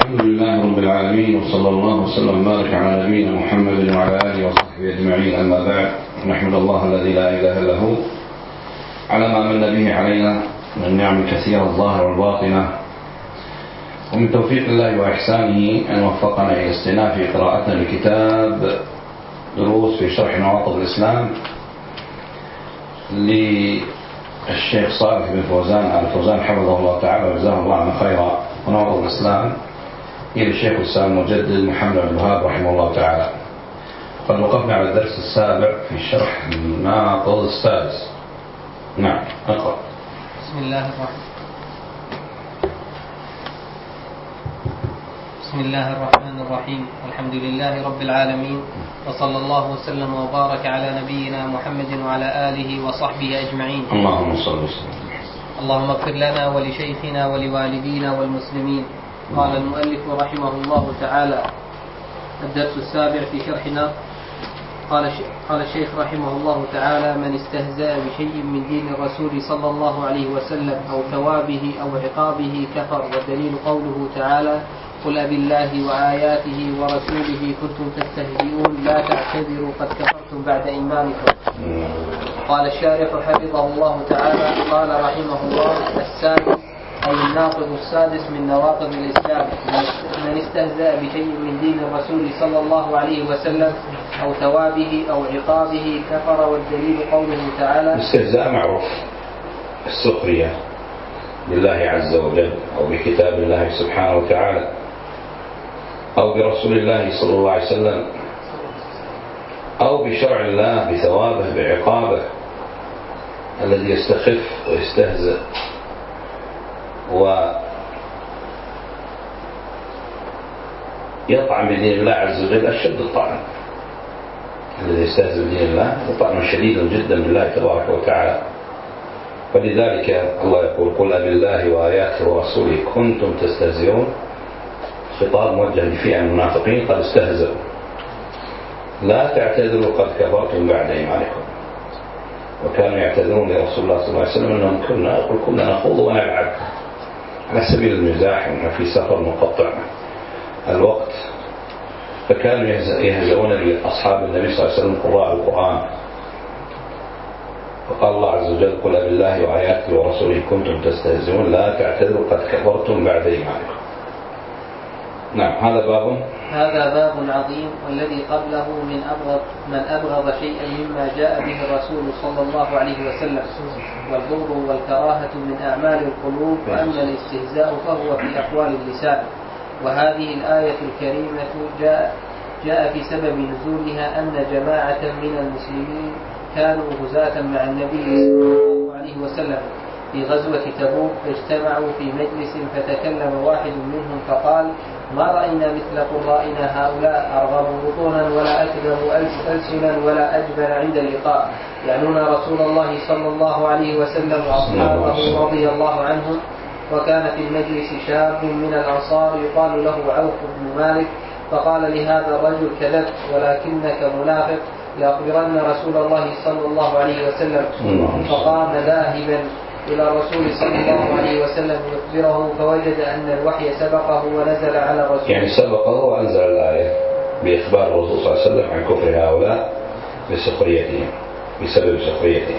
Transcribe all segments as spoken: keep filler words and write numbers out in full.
الحمد لله رب العالمين، وصلى الله وسلم وبارك على نبينا محمد وعلى آله وصحبه أجمعين. أما بعد، نحمد الله الذي لا إله إلا هو على ما من به علينا من نعم كثيرة الظاهرة والباطنة، ومن توفيق الله وإحسانه أن وفقنا إلى استئناف قراءتنا لكتاب دروس في شرح نواقض الإسلام للشيخ صالح بن فوزان آل فوزان حفظه الله تعالى وجزاه الله عنا خيرا. ونواقض الإسلام إلى الشيخ الإسلام المجدد محمد بن الوهاب رحمه الله تعالى. قد وقفنا على الدرس السابع في شرح الناقض السادس. نعم، اقرأ. بسم الله الرحمن بسم الله الرحمن الرحيم. الحمد لله رب العالمين، وصلى الله وسلم وبارك على نبينا محمد وعلى آله وصحبه أجمعين. اللهم صل وسلم. اللهم اغفر لنا ولشيخنا ولوالدينا والمسلمين. قال المؤلف رحمه الله تعالى: الدرس السابع في شرحنا. قال قال الشيخ رحمه الله تعالى: من استهزأ بشيء من دين الرسول صلى الله عليه وسلم أو ثوابه أو عقابه كفر، والدليل قوله تعالى: قل أبالله وآياته ورسوله كنتم تستهزئون لا تعتذروا قد كفرتم بعد إيمانكم. قال الشارح حفظه الله تعالى: قال رحمه الله: السادس أي الناقض السادس من نواقض الإسلام، من استهزأ بشيء من دين الرسول صلى الله عليه وسلم أو ثوابه أو عقابه كفر، والدليل قوله تعالى. الاستهزاء معروف، السخرية بالله عز وجل أو بكتاب الله سبحانه وتعالى أو برسول الله صلى الله عليه وسلم أو بشرع الله بثوابه بعقابه، الذي يستخف ويستهزئ ويطعن بدين الله عز وجل أشد الطعن. الذي يستهزئ بدين الله طعن شديد جدا بالله تبارك وتعالى. ولذلك الله يقول: قل أبالله وآياته ورسوله كنتم تستهزئون. خطاب موجه لفئة المنافقين قد استهزئوا، لا تعتذروا قد كفرتم بعد إيمانكم. وكانوا يعتذرون لرسول الله صلى الله عليه وسلم أنهم كنا يقول كنا نخوض ونلعب على سبيل المزاح، ونحن في سفر مقطع الوقت. فكانوا يهزؤون لأصحاب النبي صلى الله عليه وسلم قراء القرآن. فقال الله عز وجل: قل بالله وآياته ورسوله كنتم تستهزئون لا تعتذروا قد كفرتم بعد إيمانكم. نعم، هذا باب هذا باب عظيم، والذي قبله من أبغض من أبغض شيئا مما جاء به الرسول صلى الله عليه وسلم، والبغض والكراهة من أعمال القلوب، وأما الاستهزاء فهو في أقوال اللسان. وهذه الآية الكريمة جاء جاء في سبب نزولها أن جماعة من المسلمين كانوا غزاة مع النبي صلى الله عليه وسلم في غزوة تبوك، فاجتمعوا في مجلس، فتكلم واحد منهم فقال: ما رأينا مثل قرائنا هؤلاء، أرغب بطونا ولا أكذب ألسنا ولا أجبن عند اللقاء، يعنون رسول الله صلى الله عليه وسلم وأصحابه رضي الله عنهم. وكان في المجلس شاب من الأنصار يقال له عوف بن مالك، فقال لهذا الرجل: كذبت ولكنك منافق، لأخبرن رسول الله صلى الله عليه وسلم. فقام ذاهبا إلى الرسول صلى الله عليه وسلم يخبره، فوجد أن الوحي سبقه ونزل على الرسول، يعني سبقه وأنزل الآية بإخبار الرسول صلى الله عليه وسلم عن كفر هؤلاء بسخريتهم، بسبب سخريتهم.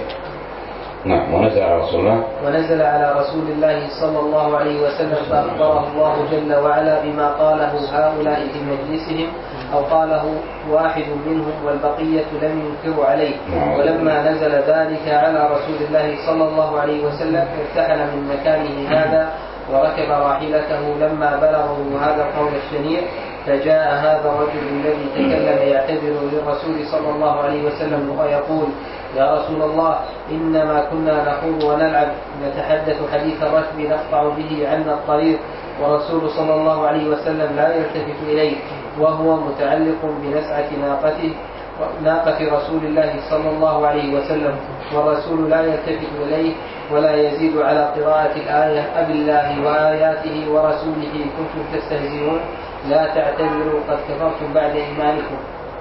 نعم. ونزل على رسول الله ونزل على رسول الله صلى الله عليه وسلم، فأخبره الله جل وعلا بما قاله هؤلاء في مجلسهم، أو قاله واحد منهم والبقية لم ينكروا عليه. ولما نزل ذلك على رسول الله صلى الله عليه وسلم ارتحل من مكانه هذا وركب راحلته. لما بلغه هذا القول الشنيع، فجاء هذا الرجل الذي تكلم يعتذر للرسول صلى الله عليه وسلم ويقول: يا رسول الله، إنما كنا نخوض ونلعب، نتحدث حديث الركب نقطع به عنا الطريق، والرسول صلى الله عليه وسلم لا يلتفت إليه، وهو متعلق بنسعة ناقته ناقة رسول الله صلى الله عليه وسلم، والرسول لا يلتفت إليه ولا يزيد على قراءة الآية: أبالله وآياته ورسوله كنتم تستهزئون لا تعتذروا قد كفرتم بعد إيمانكم.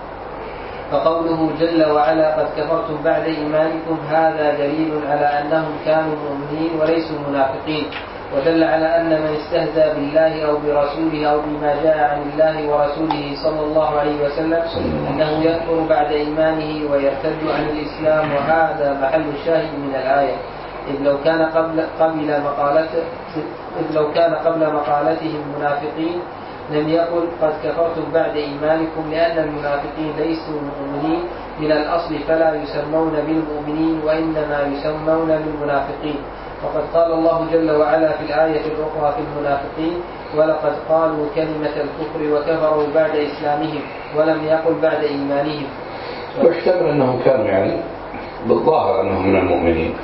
فقوله جل وعلا: قد كفرتم بعد إيمانكم، هذا دليل على أنهم كانوا مؤمنين وليسوا منافقين، ودل على أن من استهزأ بالله أو برسوله أو بما جاء عن الله ورسوله صلى الله عليه وسلم أنه يكفر بعد إيمانه ويرتد عن الإسلام، وهذا محل الشاهد من الآية. إذ لو كان قبل قبل مقالته إذ لو كان قبل مقالتهم منافقين لم يقل قد كفرتم بعد إيمانكم، لأن المنافقين ليسوا مؤمنين من الأصل فلا يسمون بالمؤمنين وإنما يسمون بالمنافقين. وقد قال الله جل وعلا في الآية الأخرى في المنافقين: ولقد قالوا كلمة الكفر وكفروا بعد إسلامهم، ولم يقل بعد إيمانهم. ويحتمل أنهم كانوا يعني بالظاهر أنهم من المؤمنين،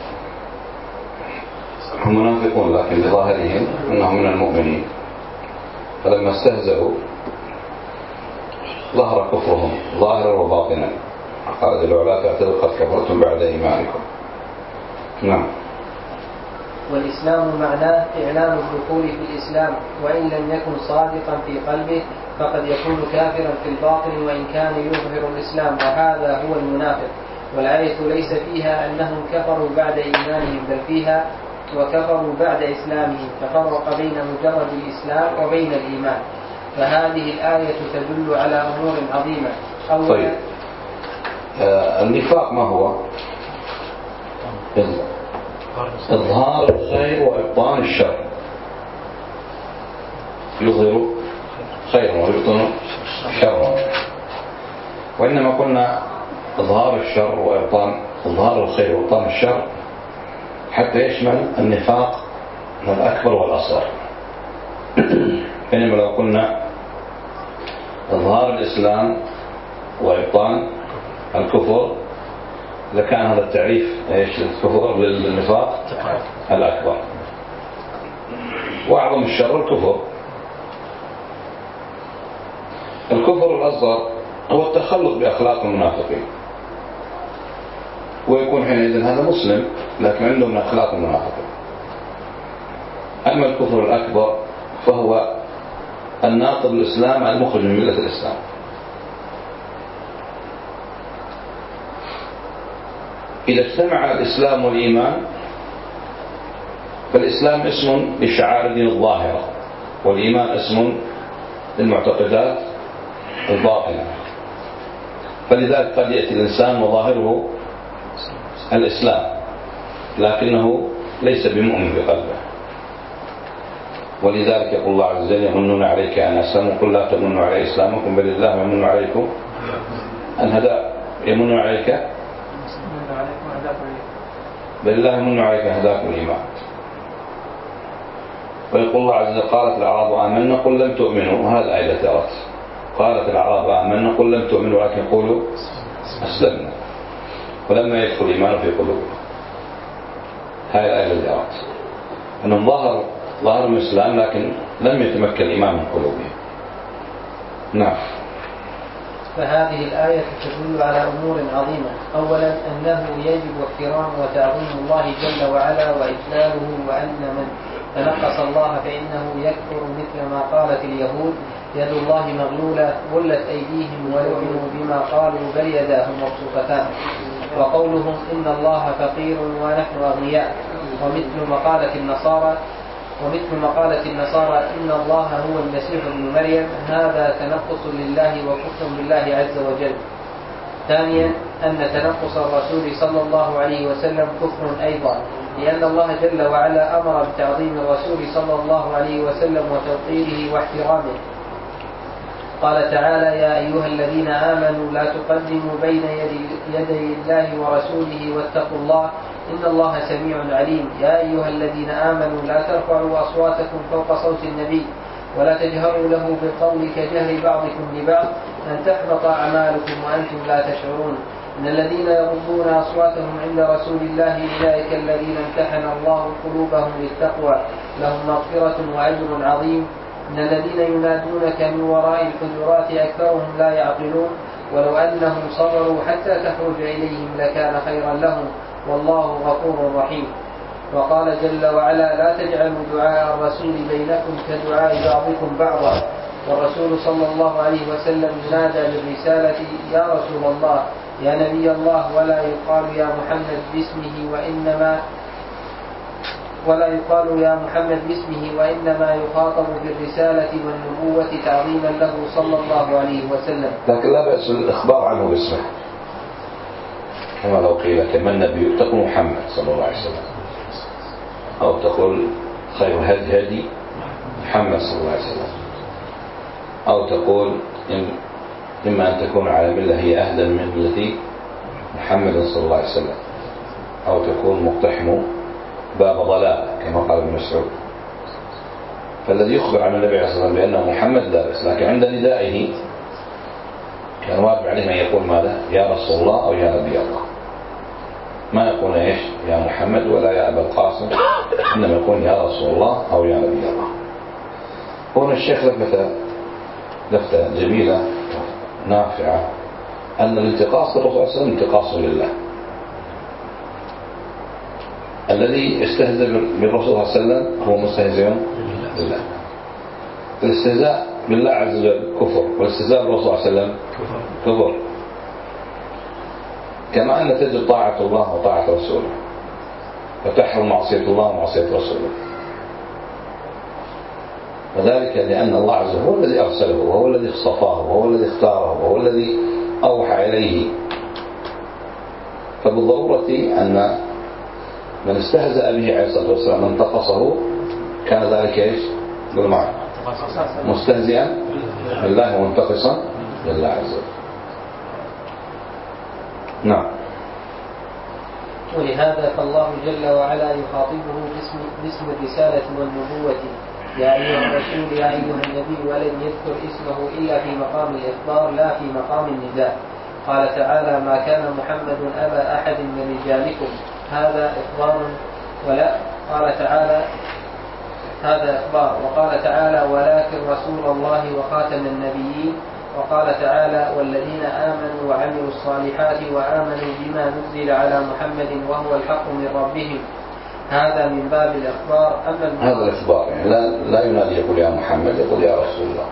هم منافقون لكن بظاهرهم أنهم من المؤمنين، فلما استهزأوا ظهر كفرهم ظاهرا وباطنا. قال جل وعلا: تعتذروا قد كفرتم بعد إيمانكم. نعم. والإسلام معناه إعلان الدخول في الإسلام، وإن لم يكن صادقا في قلبه فقد يكون كافرا في الباطن وإن كان يظهر الإسلام، وهذا هو المنافق. والآية ليس فيها أنهم كفروا بعد إيمانهم، بل فيها وكفروا بعد إسلامهم، ففرق بين مجرد الإسلام وبين الإيمان. فهذه الآية تدل على أمور عظيمة. طيب، آه النفاق ما هو؟ إظهار الخير وإبطان الشر. يظهر خيرا ويبطن شرا. وإنما قلنا إظهار الشر وإبطان إظهار الخير وإبطان الشر حتى يشمل النفاق الأكبر والأصغر. إنما لو قلنا إظهار الإسلام وإبطان الكفر لكان هذا التعريف ايش الكفر للنفاق الأكبر، وأعظم الشر الكفر. الكفر الأصغر هو التخلق بأخلاق المنافقين، ويكون حينئذ هذا مسلم لكن عنده من أخلاق المنافقين. أما الكفر الأكبر فهو الناقض الإسلام المخرج من ملة الإسلام. إذا اجتمع الإسلام والإيمان فالإسلام اسم للشعائر الدين الظاهرة، والإيمان اسم للمعتقدات الباطنة. فلذلك قد يأتي الإنسان وظاهره الإسلام لكنه ليس بمؤمن بقلبه. ولذلك يقول الله عز وجل: يمنون عليك أن أسلموا، قل لا تمنوا علي إسلامكم بل الله يمن عليكم أن هداكم. يمنون عليك بل الله يمن عليك أن هداكم الإيمان. ويقول الله عز وجل: قالت الأعراب آمنا قل لم تؤمنوا. هذا آية التي أردت. قالت الأعراب آمنا قل لم تؤمنوا ولكن قولوا أسلمنا ولما يدخل الإيمان في قلوبكم. هذه الآية التي أردت، أنهم ظهر ظهر الإسلام لكن لم يتمكن الإيمان من قلوبهم. نعم. فهذه الآية تدل على أمور عظيمة. أولا أنه يجب احترام وتعظيم الله جل وعلا وإجلاله، وأن من تنقص الله فإنه يكفر، مثل ما قالت اليهود: يد الله مغلولة غلت أيديهم ولعنوا بما قالوا بل يداه مبسوطتان. وقولهم إن الله فقير ونحن أغنياء. ومثل مقالة النصارى ومثل مقالة النصارى إن الله هو المسيح ابن مريم، هذا تنقص لله وكفر بالله عز وجل. ثانيا أن تنقص الرسول صلى الله عليه وسلم كفر أيضا، لأن الله جل وعلا أمر بتعظيم الرسول صلى الله عليه وسلم وتوقيره واحترامه. قال تعالى: يا أيها الذين آمنوا لا تقدموا بين يدي الله ورسوله واتقوا الله إن الله سميع عليم. يا أيها الذين آمنوا لا ترفعوا أصواتكم فوق صوت النبي ولا تجهروا له بالقول كجهر بعضكم لبعض أن تحبط أعمالكم وأنتم لا تشعرون. إن الذين يغضون أصواتهم عند رسول الله أولئك الذين امتحن الله قلوبهم للتقوى لهم مغفرة وأجر عظيم. إن الذين ينادونك من وراء الحجرات أكثرهم لا يعقلون. ولو أنهم صبروا حتى تخرج إليهم لكان خيرا لهم والله غفور رحيم. وقال جل وعلا: لا تجعلوا دعاء الرسول بينكم كدعاء بعضكم بعضا. والرسول صلى الله عليه وسلم ينادى بالرسالة: يا رسول الله، يا نبي الله، ولا يقال يا محمد باسمه، وإنما ولا يقال يا محمد باسمه، وإنما يخاطب بالرسالة والنبوة تعظيما له صلى الله عليه وسلم. لكن لا بأس الإخبار عنه باسمه، كما لو قيل كما النبي تقول محمد صلى الله عليه وسلم، أو تقول خير هدي هدي محمد صلى الله عليه وسلم، أو تقول إن إما أن تكون على ملة هي أهدى من ملة محمد صلى الله عليه وسلم، أو تكون مقتحم باب ضلال كما قال ابن مسعود. فالذي يخبر عن النبي عليه الصلاة والسلام بأنه محمد لا بأس، لكن عند ندائه كان واجب عليه من يقول ماذا؟ يا رسول الله أو يا نبي الله، ما يقول إيش يا محمد ولا يا أبا القاسم، إنما يقول يا رسول الله أو يا نبي الله. هنا الشيخ لفتة لفتة جميلة نافعة، أن الانتقاص للرسول صلى الله عليه وسلم انتقاص لله. الذي يستهزئ بالرسول صلى الله عليه وسلم هو مستهزئ بالله. الاستهزاء بالله عز وجل كفر، والاستهزاء بالرسول صلى الله عليه وسلم كفر. كما أن تجد طاعة الله وطاعة رسوله، وتحرم معصية الله ومعصية رسوله، وذلك لأن الله عز وجل هو الذي أرسله، وهو الذي اصطفاه، وهو الذي اختاره، وهو الذي أوحى إليه. فبالضرورة أن من استهزأ به عليه الصلاة والسلام انتقصه، كان ذلك ايش؟ بالمعنى مستهزئا بالله ومنتقصا لله عز وجل. نعم. ولهذا فالله جل وعلا يخاطبه باسم, باسم الرسالة والنبوة، يا أيها الرسول يا أيها النبي، ولم يذكر اسمه إلا في مقام الإخبار لا في مقام النداء. قال تعالى ما كان محمد أبا أحد من رجالكم، هذا إخبار، ولا قال تعالى هذا إخبار. وقال تعالى ولكن رسول الله وخاتم النبيين. وقال تعالى والذين آمنوا وعملوا الصالحات وآمنوا بما نزل على محمد وهو الحق من ربهم، هذا من باب الإخبار. أما هذا الإخبار يعني لا, لا ينادي يقول يا محمد، يقول يا رسول الله،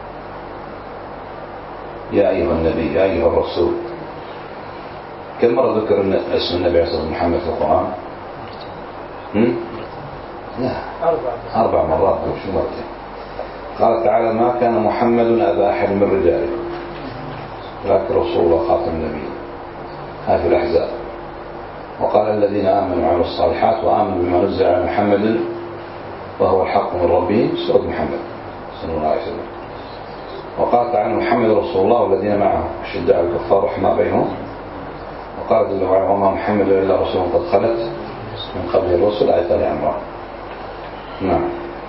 يا أيها النبي، يا أيها الرسول. كم مرة ذكر اسم النبي عليه الصلاة والسلام محمد في القرآن؟ هم؟ لا أربع مرات أو شو مرتين. قال تعالى ما كان محمد أبا أحد من رجالكم، لكن رسول الله خاتم النبيين، هذه الأحزاب. وقال الذين آمنوا وعملوا الصالحات وآمنوا بما نزل على محمد وهو الحق من ربهم، سورة محمد صلى الله عليه وسلم. وقال تعالى محمد رسول الله والذين معه أشداء على الكفار رحماء بينهم. وقال جل وعلا وما محمد إلا رسول قد خلت من قبل الرسل، آية آل عمران. نعم.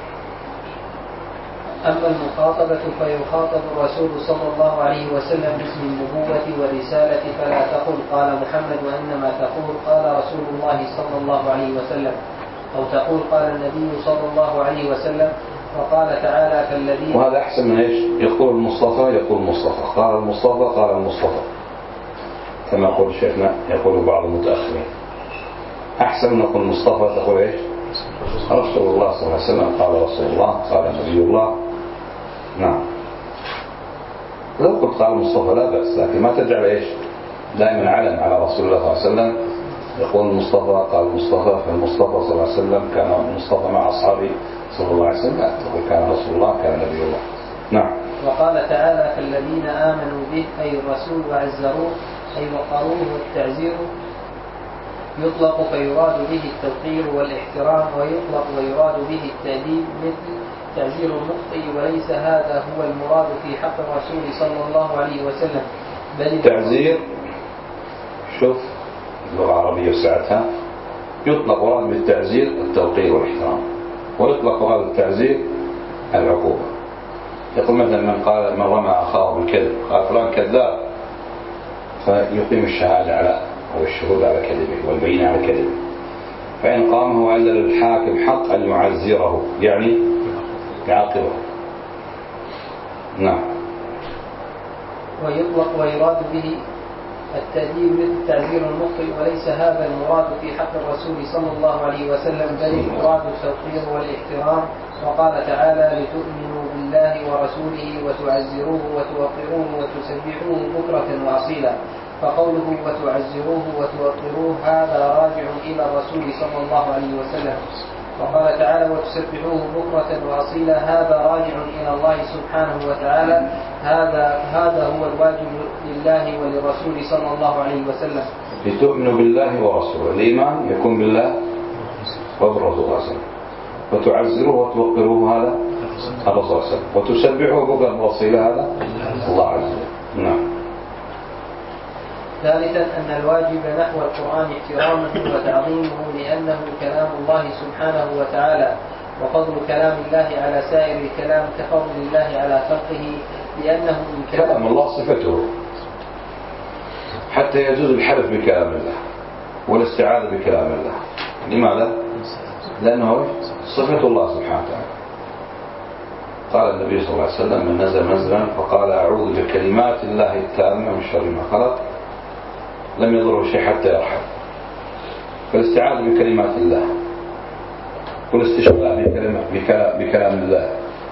أما المخاطبة فيخاطب الرسول صلى الله عليه وسلم باسم النبوة والرسالة، فلا تقل قال محمد، وإنما تقول قال رسول الله صلى الله عليه وسلم، أو تقول قال النبي صلى الله عليه وسلم. وقال تعالى كالذين، وهذا أحسن من إيش؟ يقول المصطفى يقول مصطفى، قال المصطفى قال المصطفى، كما يقول شيخنا يقول بعض المتأخرين. أحسن من نقول المصطفى تقول إيش؟ رسول الله صلى الله عليه وسلم، قال رسول الله، قال نبي الله. نعم. لو قلت قال المصطفى لا بأس، لكن ما تجعل إيش دائما علم على رسول الله صلى الله عليه وسلم، يقول المصطفى قال المصطفى، فالمصطفى صلى الله عليه وسلم كان المصطفى مع أصحابه صلى الله عليه وسلم، تقول كان رسول الله كان نبي الله. نعم. وقال تعالى فالذين آمنوا به أي الرسول وعزروه أي وقروه والتعزير، يطلق فيراد به التوقير والاحترام، ويطلق ويراد به التأديب مثل تعزير المخطئ، وليس هذا هو المراد في حق الرسول صلى الله عليه وسلم. بل التعزير شوف اللغة العربية وسعتها، يطلق مراد بالتعزير التوقير والاحترام، ويطلق مراد التعزير العقوبة. يقول مثلا من قال من رمى أخاه بالكذب قال فلان كذاب، فيقيم الشهادة على أو الشهود على كذبه والبينة على كذبه، فإن قامه وأن للحاكم حق أن يعزره يعني يعاقبه. نعم. ويطلق ويراد به التأديب مثل تعزير المخطئ، وليس هذا المراد في حق الرسول صلى الله عليه وسلم، بل المراد التوقير والاحترام. وقال تعالى لتؤمنوا بالله ورسوله وتعزروه وتوقروه وتسبحوه بكرة وأصيلا. فقوله وتعزروه وتوقروه هذا راجع إلى الرسول صلى الله عليه وسلم. وقال تعالى وتسبحوه بكرة وأصيلا هذا راجع إلى الله سبحانه وتعالى. هذا هذا هو الواجب لله وللرسول صلى الله عليه وسلم. لتؤمنوا بالله ورسوله، الإيمان يكون بالله وبالرسول صلى الله عليه وسلم، وتعزروه وتوقروه هذا الرسول صلى الله عليه وسلم، وتسبحوه بكرة وأصيلا هذا الله عز وجل. نعم. ثالثا أن الواجب نحو القرآن احترامه وتعظيمه لأنه كلام الله سبحانه وتعالى، وفضل كلام الله على سائر الكلام كفضل الله على خلقه، لأنه من كلام الله صفته، حتى يجوز الحلف بكلام الله والاستعاذة بكلام الله. لماذا؟ لأنه صفة الله سبحانه وتعالى. قال النبي صلى الله عليه وسلم من نزل منزلا فقال أعوذ بكلمات الله التامة من شر ما خلق لم يضره شيء حتى يرحم. فالاستعاذة بكلمات الله والاستشفاء بكلام الله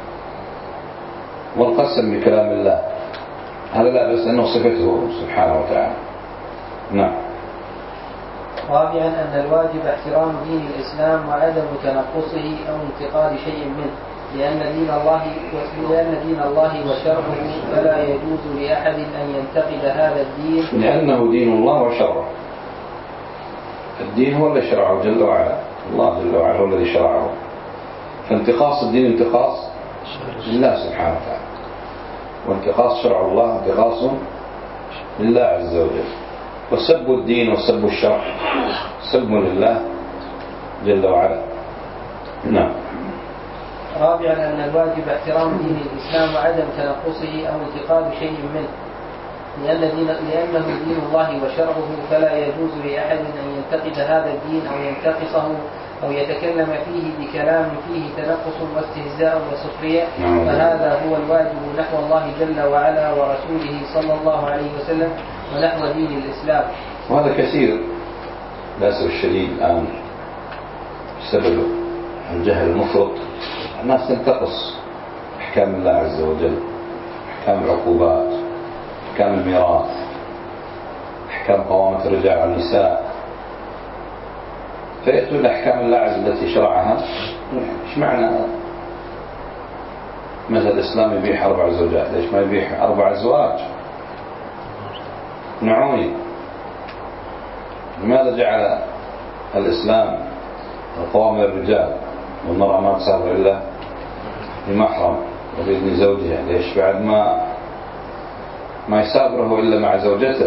والقسم بكلام الله، هذا لا بس أنه صفته سبحانه وتعالى. نعم. رابعا أن الواجب احترام دين الإسلام وعدم تنقصه أو انتقاد شيء منه، لأن دين الله لأن دين الله وشرعه فلا يجوز لأحد أن ينتقد هذا الدين، لأنه دين الله وشرعه. الدين هو الذي شرعه جل وعلا، الله جل وعلا هو الذي شرعه، فانتقاص الدين انتقاص لله سبحانه وتعالى، وانتقاص شرع الله انتقاص لله عز وجل، وسب الدين وسب الشرع سب لله جل وعلا. نعم. رابعا أن الواجب احترام دين الإسلام وعدم تنقصه أو انتقاد شيء منه، لأن دين لأنه دين الله وشرعه فلا يجوز لأحد أن ينتقد هذا الدين أو ينتقصه أو يتكلم فيه بكلام فيه تنقص واستهزاء وسخرية، فهذا هو الواجب نحو الله جل وعلا ورسوله صلى الله عليه وسلم ونحو دين الإسلام. وهذا كثير للأسف الشديد الآن بسبب الجهل المفرط، الناس تنتقص أحكام الله عز وجل، أحكام العقوبات، أحكام الميراث، أحكام قوامة الرجال على النساء، فيأتون الأحكام الله عز وجل التي شرعها. إيش معنى مثل الإسلام يبيح أربع زوجات؟ ليش ما يبيح أربع أزواج؟ نعوني، لماذا جعل الإسلام القوام للرجال والمرأة ما تسافر إلا بمحرم وبإذن زوجها؟ ليش بعد ما ما يسافره إلا مع زوجته؟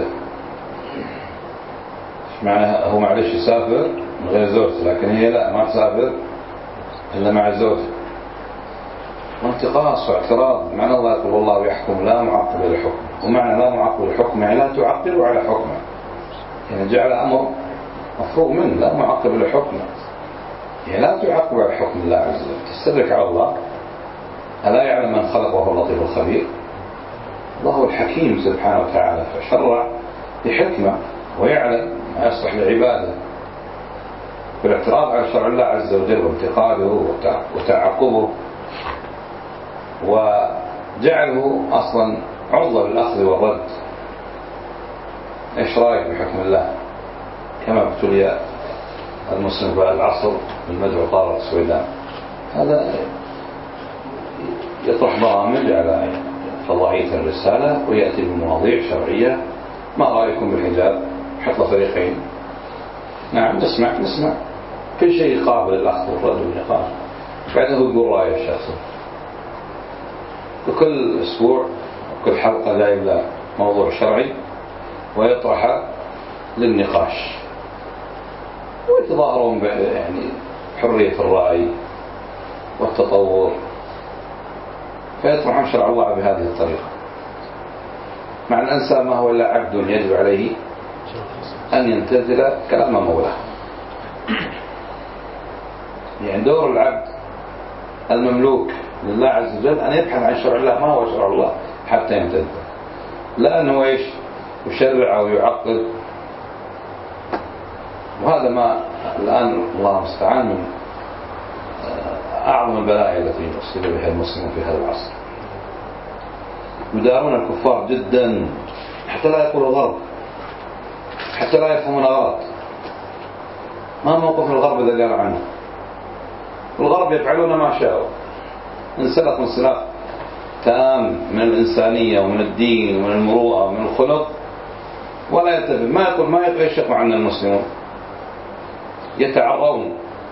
معنى هو معلش يسافر من غير زوجته، لكن هي لا، ما تسافر إلا مع زوجته. وانتقاص واعتراض. معنى الله يقول والله يحكم لا معقب لحكمه، ومعنى لا معقب لحكمه يعني لا تعقب على حكمه، يعني جعل أمر مفروغ منه، لا معقب لحكمه يعني لا تعقب على حكم الله عز وجل، تستدرك على الله. ألا يعلم من خلق وهو اللطيف الخبير؟ الله هو الحكيم سبحانه وتعالى، فشرع بحكمة ويعلم ما يصلح لعباده. بالاعتراض على شرع الله عز وجل وانتقاده وتعقبه وجعله أصلا عرضة للأخذ والرد. إيش رأيك بحكم الله؟ كما ابتلي المسلم في العصر بالمدعو طارق السويدان، هذا يطرح برامج على فضائية الرسالة ويأتي بمواضيع شرعية. ما رأيكم بالحجاب؟ حط له فريقين، نعم نسمع نسمع كل شيء قابل للأخذ والرد والنقاش، بعده يقول رأيه الشخصي. وكل أسبوع وكل حلقة جايب له موضوع شرعي ويطرح للنقاش، ويتظاهرون يعني حرية الرأي والتطور، فيطرحون شرع الله بهذه الطريقة. مع الإنسان ما هو إلا عبد يجب عليه أن ينتزل كلام مولاه. يعني دور العبد المملوك لله عز وجل أن يبحث عن شرع الله ما هو شرع الله حتى ينتزل، لا أنه إيش يشرع أو يعقد. وهذا ما الآن الله المستعان من أعظم البلايا التي يصيب بها المسلمون في هذا العصر. يدارون الكفار جدا حتى لا يقولوا غلط، حتى لا يفهمون غلط. ما موقف الغرب إذا قال عنه؟ والغرب يفعلون ما شاءوا، انسلخ انسلاخ تام من الإنسانية ومن الدين ومن المروءة ومن الخلق، ولا يتفق. ما يقول ما يشق عنا المسلمون، يتعرون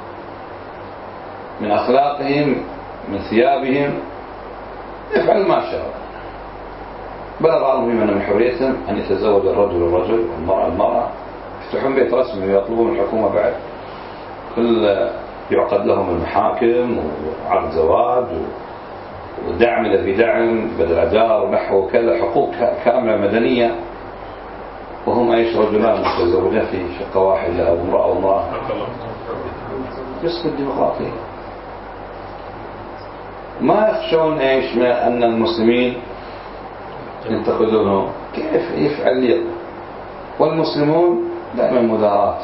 من أخلاقهم من ثيابهم، يفعل ما شاء. بلغ بعضهم من حريتهم أن يتزوج الرجل الرجل والمرأة المرأة، يفتحون بيت رسمي ويطلبون الحكومة بعد كل يعقد لهم المحاكم وعقد زواج ودعم إذا في دعم بدل أجار ونحو كذا، حقوق كاملة مدنية، وهم ايش رجلان متزوجان في شقة واحدة أو امرأة أو امرأة. يسقط الديمقراطية. ما يخشون ايش ما أن المسلمين ينتقدونه، كيف يفعل لي. والمسلمون دائما مداراة،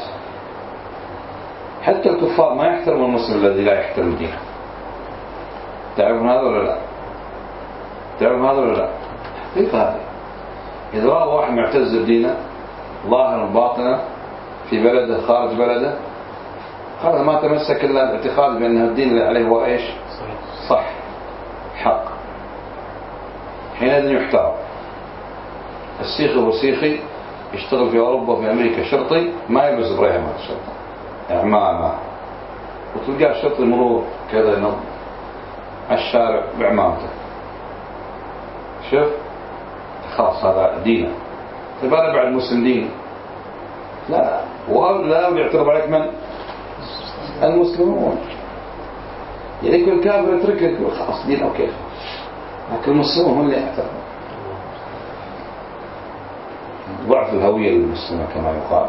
حتى الكفار ما يحترم المسلم الذي لا يحترم دينه. تعرفون هذا ولا لا؟ تعرفون هذا ولا لا؟ حقيقة هذه. إذا رأى واحد معتز بدينه ظاهرا باطنا في بلده خارج بلده، هذا ما تمسك إلا باعتقاد بأن الدين اللي عليه هو إيش؟ صح، حق، حينئذ يحترم. السيخي هو سيخي يشتغل في أوروبا وفي أمريكا شرطي، ما يلبس بريها مع الشرطة إعمامة، وتلقى الشرطي مرور كذا ينظم الشارع بعمامته. شوف خلاص هذا دينه. فبالك بعد مسلم دين؟ لا، ولا يعترض عليك من؟ المسلمون. يعني كل كافر يتركك يقول خلاص دينه وكيف، لكن المسلمون هم اللي يعترضون. ضعف الهوية المسلمة كما يقال.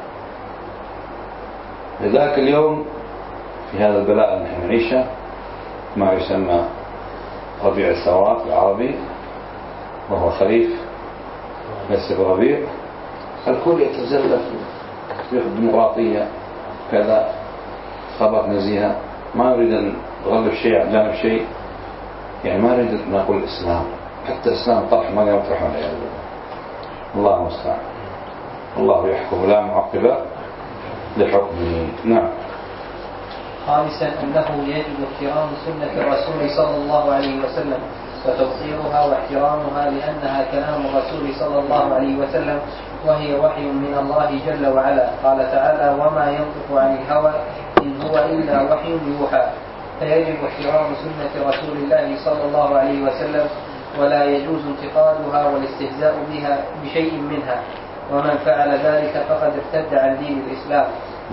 لذلك اليوم في هذا البلاء اللي نحن نعيشه ما يسمى ربيع الثورات العربي، وهو خريف ليس بربيع، الكل يتزلف في الديمقراطية كذا، خبط نزيهة، ما يريد أن يغلب شيء عن جانب شيء. يعني ما يريد أن نقول الإسلام، حتى الإسلام طرح ما يطرحون عليه. الله المستعان. الله يحكم لا معقب لحكمه. نعم. خامسا أنه يجب احترام سنة الرسول صلى الله عليه وسلم وتوقيرها واحترامها، لأنها كلام الرسول صلى الله عليه وسلم وهي وحي من الله جل وعلا. قال تعالى: وما ينطق عن الهوى إن هو إلا وحي يوحى. فيجب احترام سنة رسول الله صلى الله عليه وسلم، ولا يجوز انتقادها والاستهزاء بها بشيء منها، ومن فعل ذلك فقد ارتد عن دين الإسلام.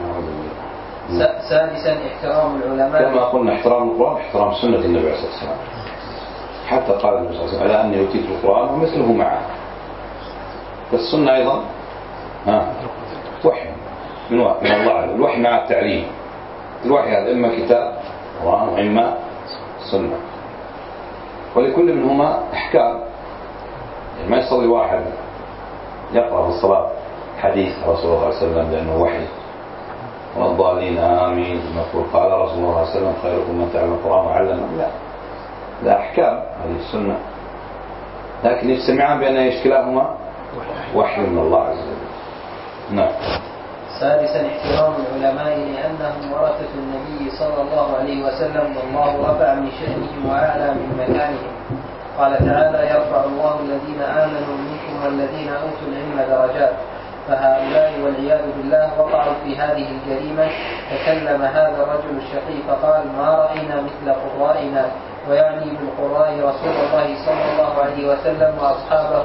سادسا احترام العلماء، كما قلنا احترام القرآن احترام سنة النبي عليه الصلاة والسلام، حتى قال النبي صلى الله عليه وسلم: ألا أني أوتيت القرآن ومثله معه. فالسنة أيضا ها وحي من الله، الوحي مع التعليم. الوحي هذا إما كتاب قرآن وإما سنة، ولكل منهما أحكام. يعني ما يصلي واحد يقرأ في الصلاة حديث رسول الله صلى الله عليه وسلم لأنه وحي، والضالين آمين، نقول قال رسول الله صلى الله عليه وسلم: خيركم من تعلم القرآن وعلمه. لا، لا أحكام، هذه السنة، لكن يجتمعان بأن يشكلاهما وحي من الله عز وجل. نعم. سادسا احترام العلماء، لأنهم ورثة النبي صلى الله عليه وسلم، والله رفع من شأنهم وأعلى من مكانهم. قال تعالى: يرفع الله الذين آمنوا منكم والذين أوتوا العلم درجات. فهؤلاء والعياذ بالله وقعوا في هذه الجريمة. تكلم هذا الرجل الشقي فقال: ما رأينا مثل قرائنا، ويعني بالقراء رسول الله صلى الله عليه وسلم وأصحابه،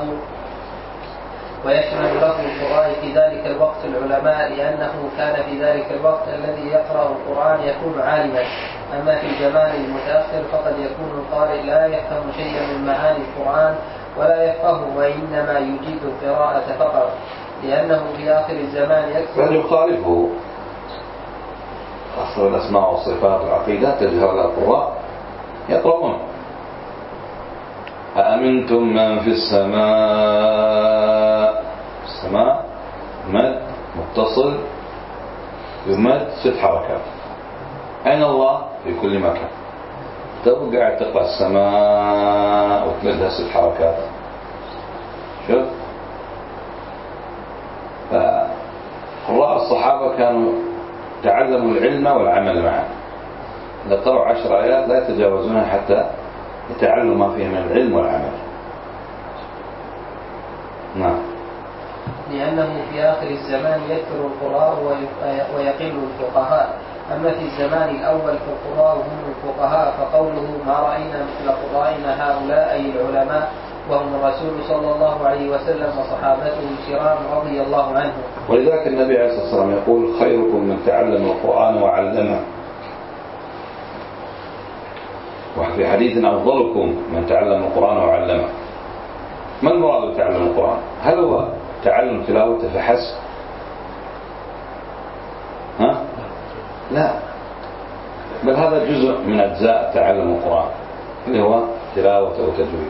ويشمل له القراء في ذلك الوقت العلماء، لأنه كان في ذلك الوقت الذي يقرأ القرآن يكون عالما. أما في الزمان المتأخر فقد يكون القارئ لا يفهم شيئا من معاني القرآن ولا يفقهه، وإنما يجيد القراءة فقط، لأنه في آخر الزمان يكثر. بل يخالفه أصل الأسماء والصفات والعقيدة، تجهر القراء يقرؤون: أأمنتم من في السماء. السماء مد متصل يمد ست حركات. أين الله؟ في كل مكان. تبقى قاعد تقرأ السماء وتمدها ست حركات. شوف، فقراء الصحابة كانوا تعلموا العلم والعمل معا، إذا قرأوا عشر آيات لا يتجاوزونها حتى يتعلموا ما فيها من العلم والعمل. نعم. لأنه في آخر الزمان يكثر القراء ويقل الفقهاء. أما في الزمان الأول فالقراء هم الفقهاء، فقوله ما رأينا مثل قرائنا هؤلاء أي العلماء، وهم الرسول صلى الله عليه وسلم وصحابته الكرام رضي الله عنهم. ولذلك النبي عليه الصلاة والسلام يقول خيركم من تعلم القرآن وعلمه، وفي حديث أفضلكم من تعلم القرآن وعلمه. ما المراد بتعلم القرآن؟ هل هو تعلم تلاوته فحسب؟ ها؟ لا، بل هذا جزء من أجزاء تعلم القرآن اللي هو تلاوته وتجويد.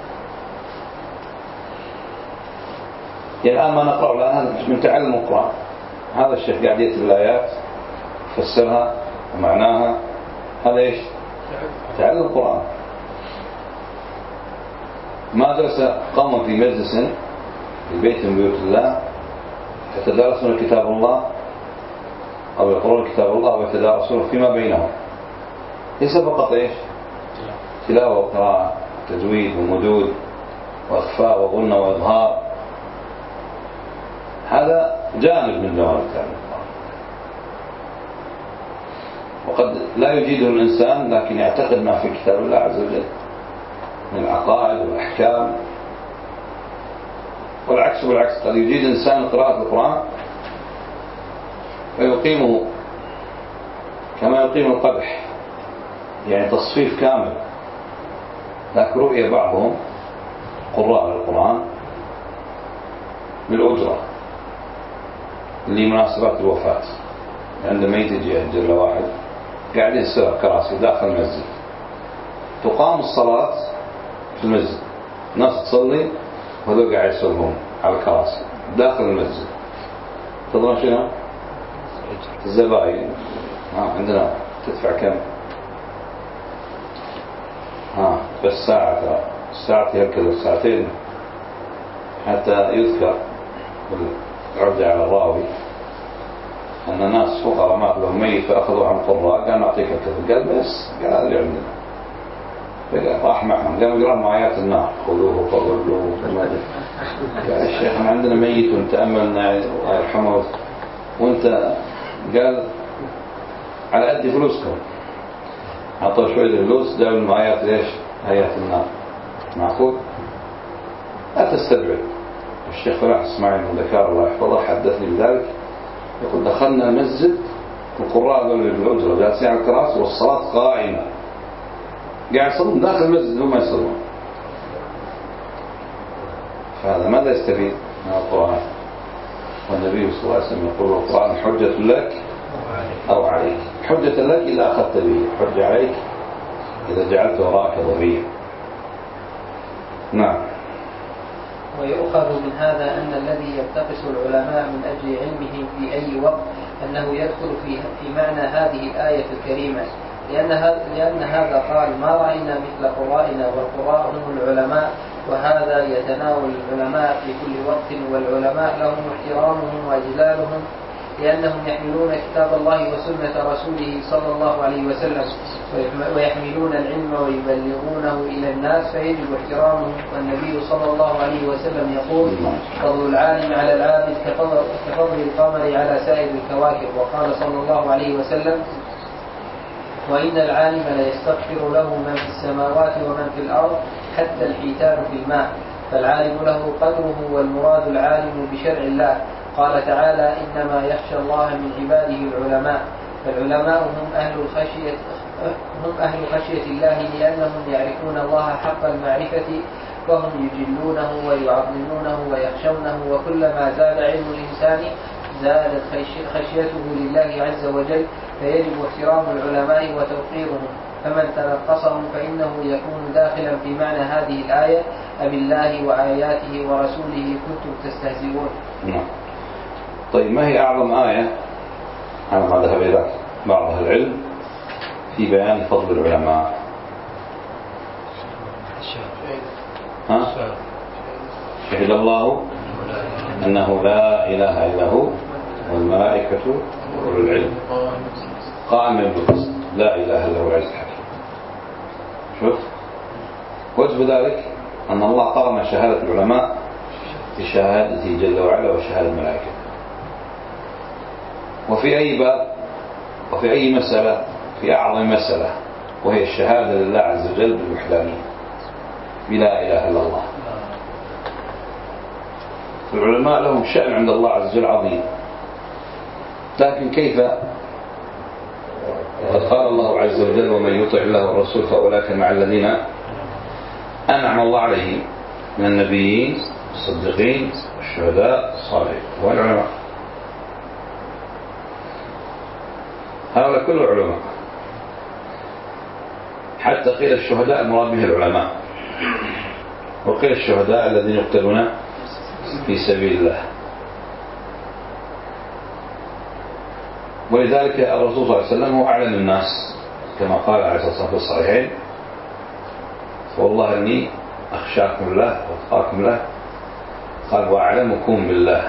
يعني الآن ما نقرأ الآن هذا من تعلم القرآن. هذا الشيخ قاعد يأتي بالآيات يفسرها ومعناها، هذا إيش؟ تعلم القرآن. ما درس قوم في مجلس في بيت من بيوت الله يتدارسون كتاب الله أو يقرؤون كتاب الله ويتدارسونه فيما بينهم، ليس فقط إيش؟ تلاوة وقراءة، تجويد ومدود وإخفاء وغنى وإظهار، هذا جانب من جوانب تعلم القرآن. وقد لا يجيده الإنسان لكن يعتقد ما في كتاب الله عز وجل من العقائد والأحكام، والعكس بالعكس، قد يجيد إنسان قراءة القرآن فيقيمه كما يقيم القدح، يعني تصفيف كامل. لكن رؤية بعضهم قراء القرآن بالأجرة لمناسبات الوفاة، عندما يجي يأجر لواحد قاعد يسرق كراسي داخل المسجد، تقام الصلاة في المسجد، ناس تصلي وهذول قاعد يسرقون على الكراسي داخل المسجد. تظن شنو؟ الزباين ها عندنا تدفع كم؟ ها بس ساعة، ترى الساعة هكذا ساعتين حتى يذكر بالعرض على الراوي أن ناس فقراء مات لهم ميت فأخذوا عن قراء، قال نعطيك كذا، قال بس قال هذا اللي عندنا. فقال راح معهم قالوا يقرأون آيات النار خذوه فغلوه. قال الشيخ أنا عندنا ميت ونتأملنا الله يرحمه، وانت قال على قد فلوسكم، عطوا شوية فلوس داول من آيات ليش؟ آيات النار. معقول؟ لا تستبعد. الشيخ فلاح اسماعيل من ذكار الله يحفظه حدثني بذلك، يقول دخلنا المسجد القراء ذول بالأجرة جالسين على الكراسي والصلاة قائمة، قاعد يصلون داخل المسجد هم يصلون. فهذا ماذا يستفيد من القرآن؟ والنبي صلى الله عليه وسلم يقول القرآن حجة لك أو عليك. حجة لك إذا أخذت به، حجة عليك إذا جعلت وراءك ضبيا. نعم. ويؤخذ من هذا أن الذي ينتقص العلماء من أجل علمهم في أي وقت أنه يدخل في في معنى هذه الآية الكريمة، لأن هذا لأن هذا قال ما رأينا مثل قرائنا، والقراء هم العلماء، وهذا يتناول العلماء في كل وقت، والعلماء لهم احترامهم وإجلالهم لأنهم يحملون كتاب الله وسنة رسوله صلى الله عليه وسلم ويحملون العلم ويبلغونه إلى الناس، فيجب احترامهم. والنبي صلى الله عليه وسلم يقول فضل العالم على العابد كفضل القمر على سائر الكواكب. وقال صلى الله عليه وسلم وإن العالم ليستغفر له من في السماوات ومن في الأرض حتى الحيتان في الماء، فالعالم له قدره، والمراد العالم بشرع الله. قال تعالى إنما يخشى الله من عباده العلماء، فالعلماء هم أهل الخشية هم أهل خشية الله لأنهم يعرفون الله حق المعرفة، وهم يجلونه ويعظمونه ويخشونه، وكلما زاد علم الإنسان زادت خشيته لله عز وجل، فيجب احترام العلماء وتوقيرهم. فمن تنقصهم فإنه يكون داخلا في معنى هذه الآية أب الله وآياته ورسوله كنتم تستهزئون. نعم. طيب ما هي أعظم آية على ما ذهب إلى بعض أهل العلم في بيان فضل العلماء؟ ها؟ شهد الله أنه لا إله إلا هو والملائكة وأولو العلم قائما بالقسط. لا إله إلا هو العزيز الحكيم. شوف وجه ذلك أن الله قرن شهادة العلماء بشهادته جل وعلا وشهادة الملائكة. وفي أي باب وفي أي مسألة، في أعظم مسألة وهي الشهادة لله عز وجل بالوحدانية بلا إله إلا الله. العلماء لهم شأن عند الله عز وجل عظيم، لكن كيف؟ وقد قال الله عز وجل ومن يطع الله والرسول فأولئك مع الذين أنعم الله عليهم من النبيين الصديقين والشهداء الصالحين والعلماء. هؤلاء كل العلماء، حتى قيل الشهداء المراد به العلماء، وقيل الشهداء الذين يقتلون في سبيل الله. ولذلك الرسول صلى الله عليه وسلم هو أعلم الناس كما قال عليه الصلاة والسلام في الصحيحين: والله إني أخشاكم الله وأتقاكم له، قال وأعلمكم بالله.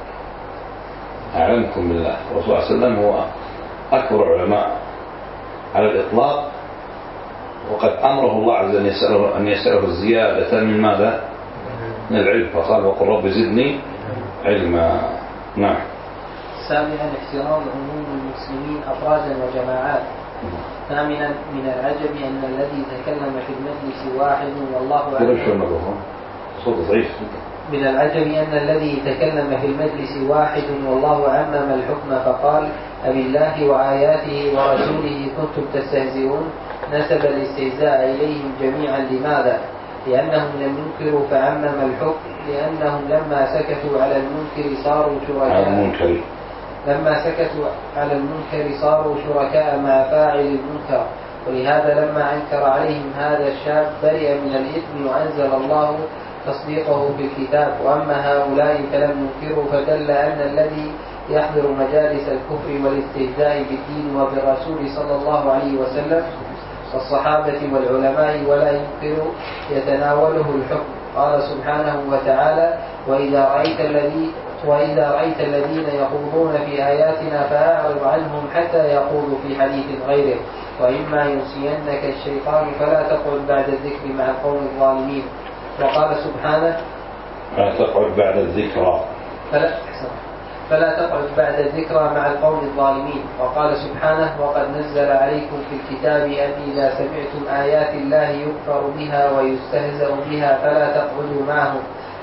أعلمكم بالله. الرسول صلى الله عليه وسلم هو أكبر علماء على الإطلاق، وقد أمره الله عز وجل يسأله أن يسأله الزيادة من ماذا؟ من العلم، فقال وقل رب زدني علما. نعم. سابعا احترام عموم المسلمين أفرادا وجماعات. ثامنا من العجب أن الذي تكلم في المجلس واحد والله أعلم. صوت ضعيف. من العجب أن الذي تكلم في المجلس واحد والله عمم الحكم فقال أبالله وآياته ورسوله كنتم تستهزئون، نسب الاستهزاء إليهم جميعا. لماذا؟ لأنهم لم ينكروا فعمم الحكم، لأنهم لما سكتوا على المنكر صاروا شركاء لما سكتوا على المنكر صاروا شركاء مع فاعل المنكر. ولهذا لما أنكر عليهم هذا الشاب برئ من الإثم وأنزل الله تصديقه في الكتاب. وأما هؤلاء فلم ينكروا، فدل أن الذي يحضر مجالس الكفر والاستهزاء بالدين وبالرسول صلى الله عليه وسلم والصحابة والعلماء ولا ينكر يتناوله الحكم. قال سبحانه وتعالى: وإذا رأيت الذي وإذا رأيت الذين يخوضون في آياتنا فأعرض عنهم حتى يخوضوا في حديث غيره، وإما ينسينك الشيطان فلا تقعد بعد الذكر مع القوم الظالمين. وقال سبحانه: فلا تقعد بعد الذكرى فلا, فلا تقعد بعد الذكرى مع القوم الظالمين. وقال سبحانه: وقد نزل عليكم في الكتاب أن إذا سمعتم آيات الله يكفر بها ويستهزأ بها فلا تقعدوا معهم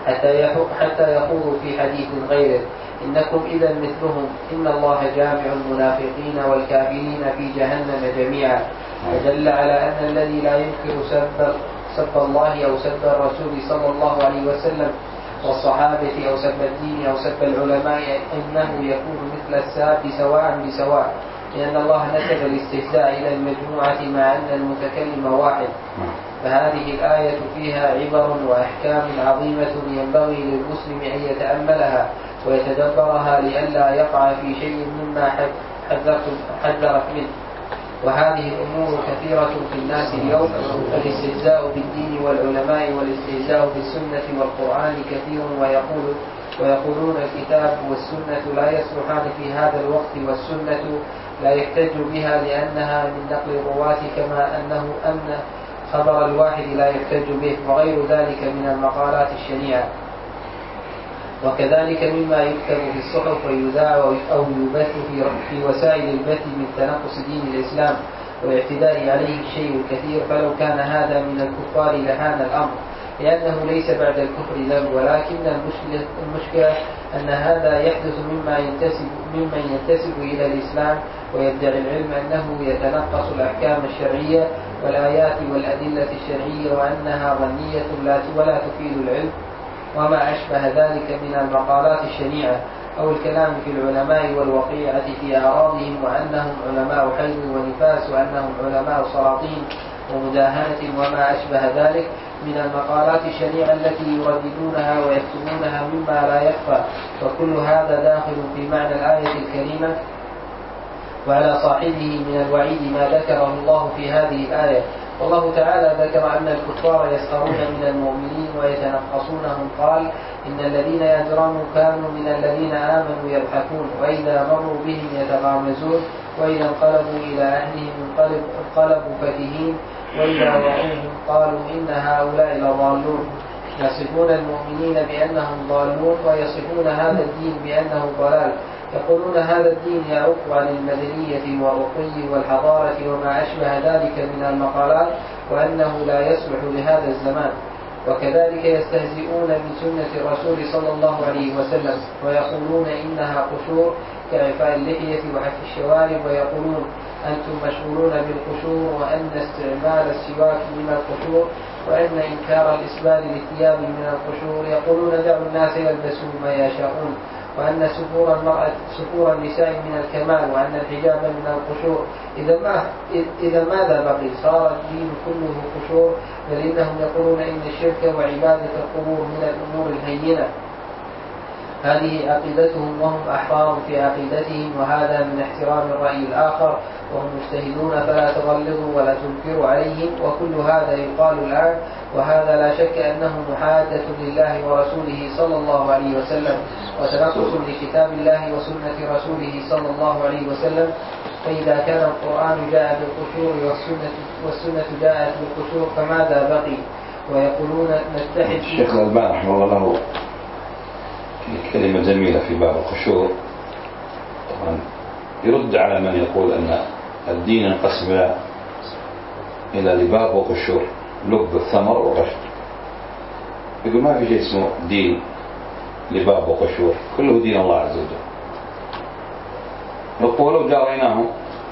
حتى يخوضوا في حديث غيره، إنكم إذا مثلهم، إن الله جامع المنافقين والكافرين في جهنم جميعا. فدل على أن الذي لا ينكر سب, سب الله أو سب الرسول صلى الله عليه وسلم والصحابة أو سب الدين أو سب العلماء إنه يكون مثل الساب سواء بسواء، لأن الله نسب الاستهزاء إلى المجموعة مع أن المتكلم واحد. فهذه الآية فيها عبر وأحكام عظيمة ينبغي للمسلم أن يتأملها ويتدبرها لئلا يقع في شيء مما حذرت منه. وهذه الأمور كثيرة في الناس اليوم، الاستهزاء بالدين والعلماء والاستهزاء بالسنة والقرآن كثير، ويقول ويقولون الكتاب والسنة لا يصلحان في هذا الوقت، والسنة لا يحتج بها لأنها من نقل الرواة، كما أنه أن خبر الواحد لا يحتج به، وغير ذلك من المقالات الشنيعة. وكذلك مما يكتب في الصحف ويذاع أو يبث في وسائل البث من تنقص دين الإسلام والاعتداء عليه الشيء الكثير. فلو كان هذا من الكفار لهان الأمر، لأنه ليس بعد الكفر ذنب، ولكن المشكلة, المشكلة أن هذا يحدث مما ينتسب ممن ينتسب إلى الإسلام ويدعي العلم أنه يتنقص الأحكام الشرعية والآيات والأدلة الشرعية وأنها ظنية ولا تفيد العلم، وما أشبه ذلك من المقالات الشنيعة أو الكلام في العلماء والوقيعة في أعراضهم، وأنهم علماء حيض ونفاس، وأنهم علماء سلاطين ومداهنة، وما أشبه ذلك من المقالات الشنيعة التي يرددونها ويكتبونها مما لا يخفى. وكل هذا داخل في معنى الآية الكريمة، وعلى صاحبه من الوعيد ما ذكره الله في هذه الآية. والله تعالى ذكر أن الكفار يسخرون من المؤمنين ويتنقصونهم، قال إن الذين يجرموا كانوا من الذين آمنوا يضحكون وإذا مروا بهم يتغامزون وإذا انقلبوا إلى أهلهم انقلب انقلبوا فكهين وإذا رأوهم قالوا إن هؤلاء لضالون. يصفون المؤمنين بأنهم ضالون ويصفون هذا الدين بأنه ضلال. يقولون هذا الدين يعق عن المدنية والرقي والحضارة وما أشبه ذلك من المقالات، وأنه لا يصلح لهذا الزمان. وكذلك يستهزئون بسنة الرسول صلى الله عليه وسلم ويقولون إنها قشور كإعفاء اللحية وحك الشوارب، ويقولون أنتم مشغولون بالقشور وأن استعمال السواك من القشور وأن إنكار الإسبال للثياب من القشور. يقولون دعوا الناس يلبسوا ما يشاءون وأن سفور المرأة سفور النساء من الكمال وأن الحجاب من القشور. إذا ما إذا ماذا بقي؟ صار الدين كله قشور. بل إنهم يقولون إن الشرك وعبادة القبور من الأمور الهينة. هذه عقيدتهم وهم أحرار في عقيدتهم، وهذا من احترام الرأي الآخر، وهم مجتهدون فلا تغلظوا ولا تنكروا عليهم. وكل هذا يقال الآن، وهذا لا شك أنه محادة لله ورسوله صلى الله عليه وسلم وتنقص لكتاب الله وسنة رسوله صلى الله عليه وسلم. فإذا كان القرآن جاء بالقشور والسنة, والسنة جاءت بالقشور فماذا بقي؟ ويقولون نتحد. الشيخ الألباني رحمه الله له كلمة جميلة في باب القشور، طبعا يرد على من يقول أن الدين انقسم إلى لباب وقشور، لب الثمر وقشر. يقول ما في شيء اسمه دين لباب وقشور، كله دين الله عز وجل. يقول لو جاريناهم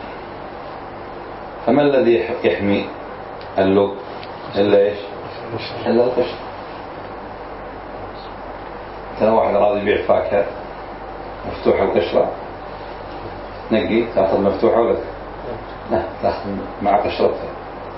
فما الذي يحمي اللب إلا إيش؟ إلا القشر. ترى واحد راضي يبيع فاكهة مفتوحة القشرة، نقي تأخذ مفتوحة ولا لا تأخذ مع قشرتها.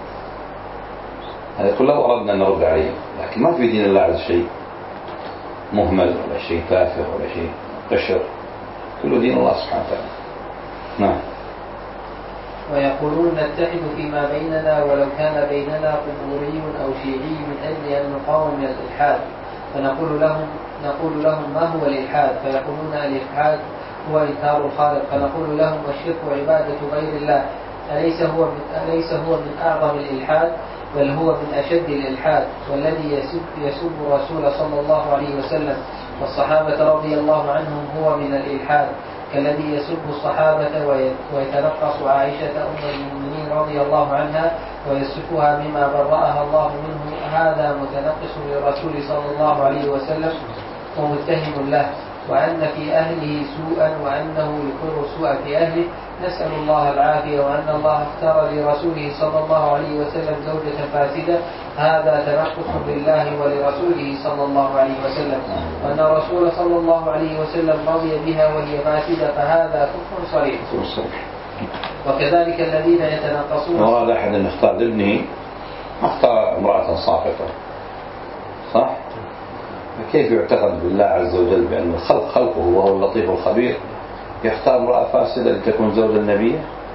هذا كله أردنا أن نرد عليه، لكن ما في دين الله عز شيء مهمل ولا شيء تافه ولا شيء قشر، كله دين الله سبحانه وتعالى. نعم. ويقولون نتحد فيما بيننا ولو كان بيننا قبوري أو شيعي من أجل أن نقاوم من الإلحاد، فنقول لهم نقول لهم ما هو الإلحاد؟ فيقولون الإلحاد هو إنكار الخالق. فنقول لهم والشرك عبادة غير الله أليس هو من أليس هو من أعظم الإلحاد؟ بل هو من أشد الإلحاد. والذي يسب يسب الرسول صلى الله عليه وسلم والصحابة رضي الله عنهم هو من الإلحاد، كالذي يسب الصحابة ويتنقص عائشة أم المؤمنين رضي الله عنها ويصفها بما برأها الله منه، هذا متنقص للرسول صلى الله عليه وسلم ومتهم له، وأن في أهله سوءا وأنه يقر السوء في أهله. نسأل الله العافية. وأن الله اختار لرسوله صلى الله عليه وسلم زوجة فاسدة، هذا تنقص لله ولرسوله صلى الله عليه وسلم. وأن الرسول صلى الله عليه وسلم رضي بها وهي فاسدة، فهذا كفر صريح. وكذلك الذين يتنقصون. وهذا أحد أن اختار لابنه اختار امرأة صافطة، صح؟ كيف يعتقد بالله عز وجل بأن الخلق خلقه وهو اللطيف الخبير يختار امرأة فاسدة لتكون زوج النبي؟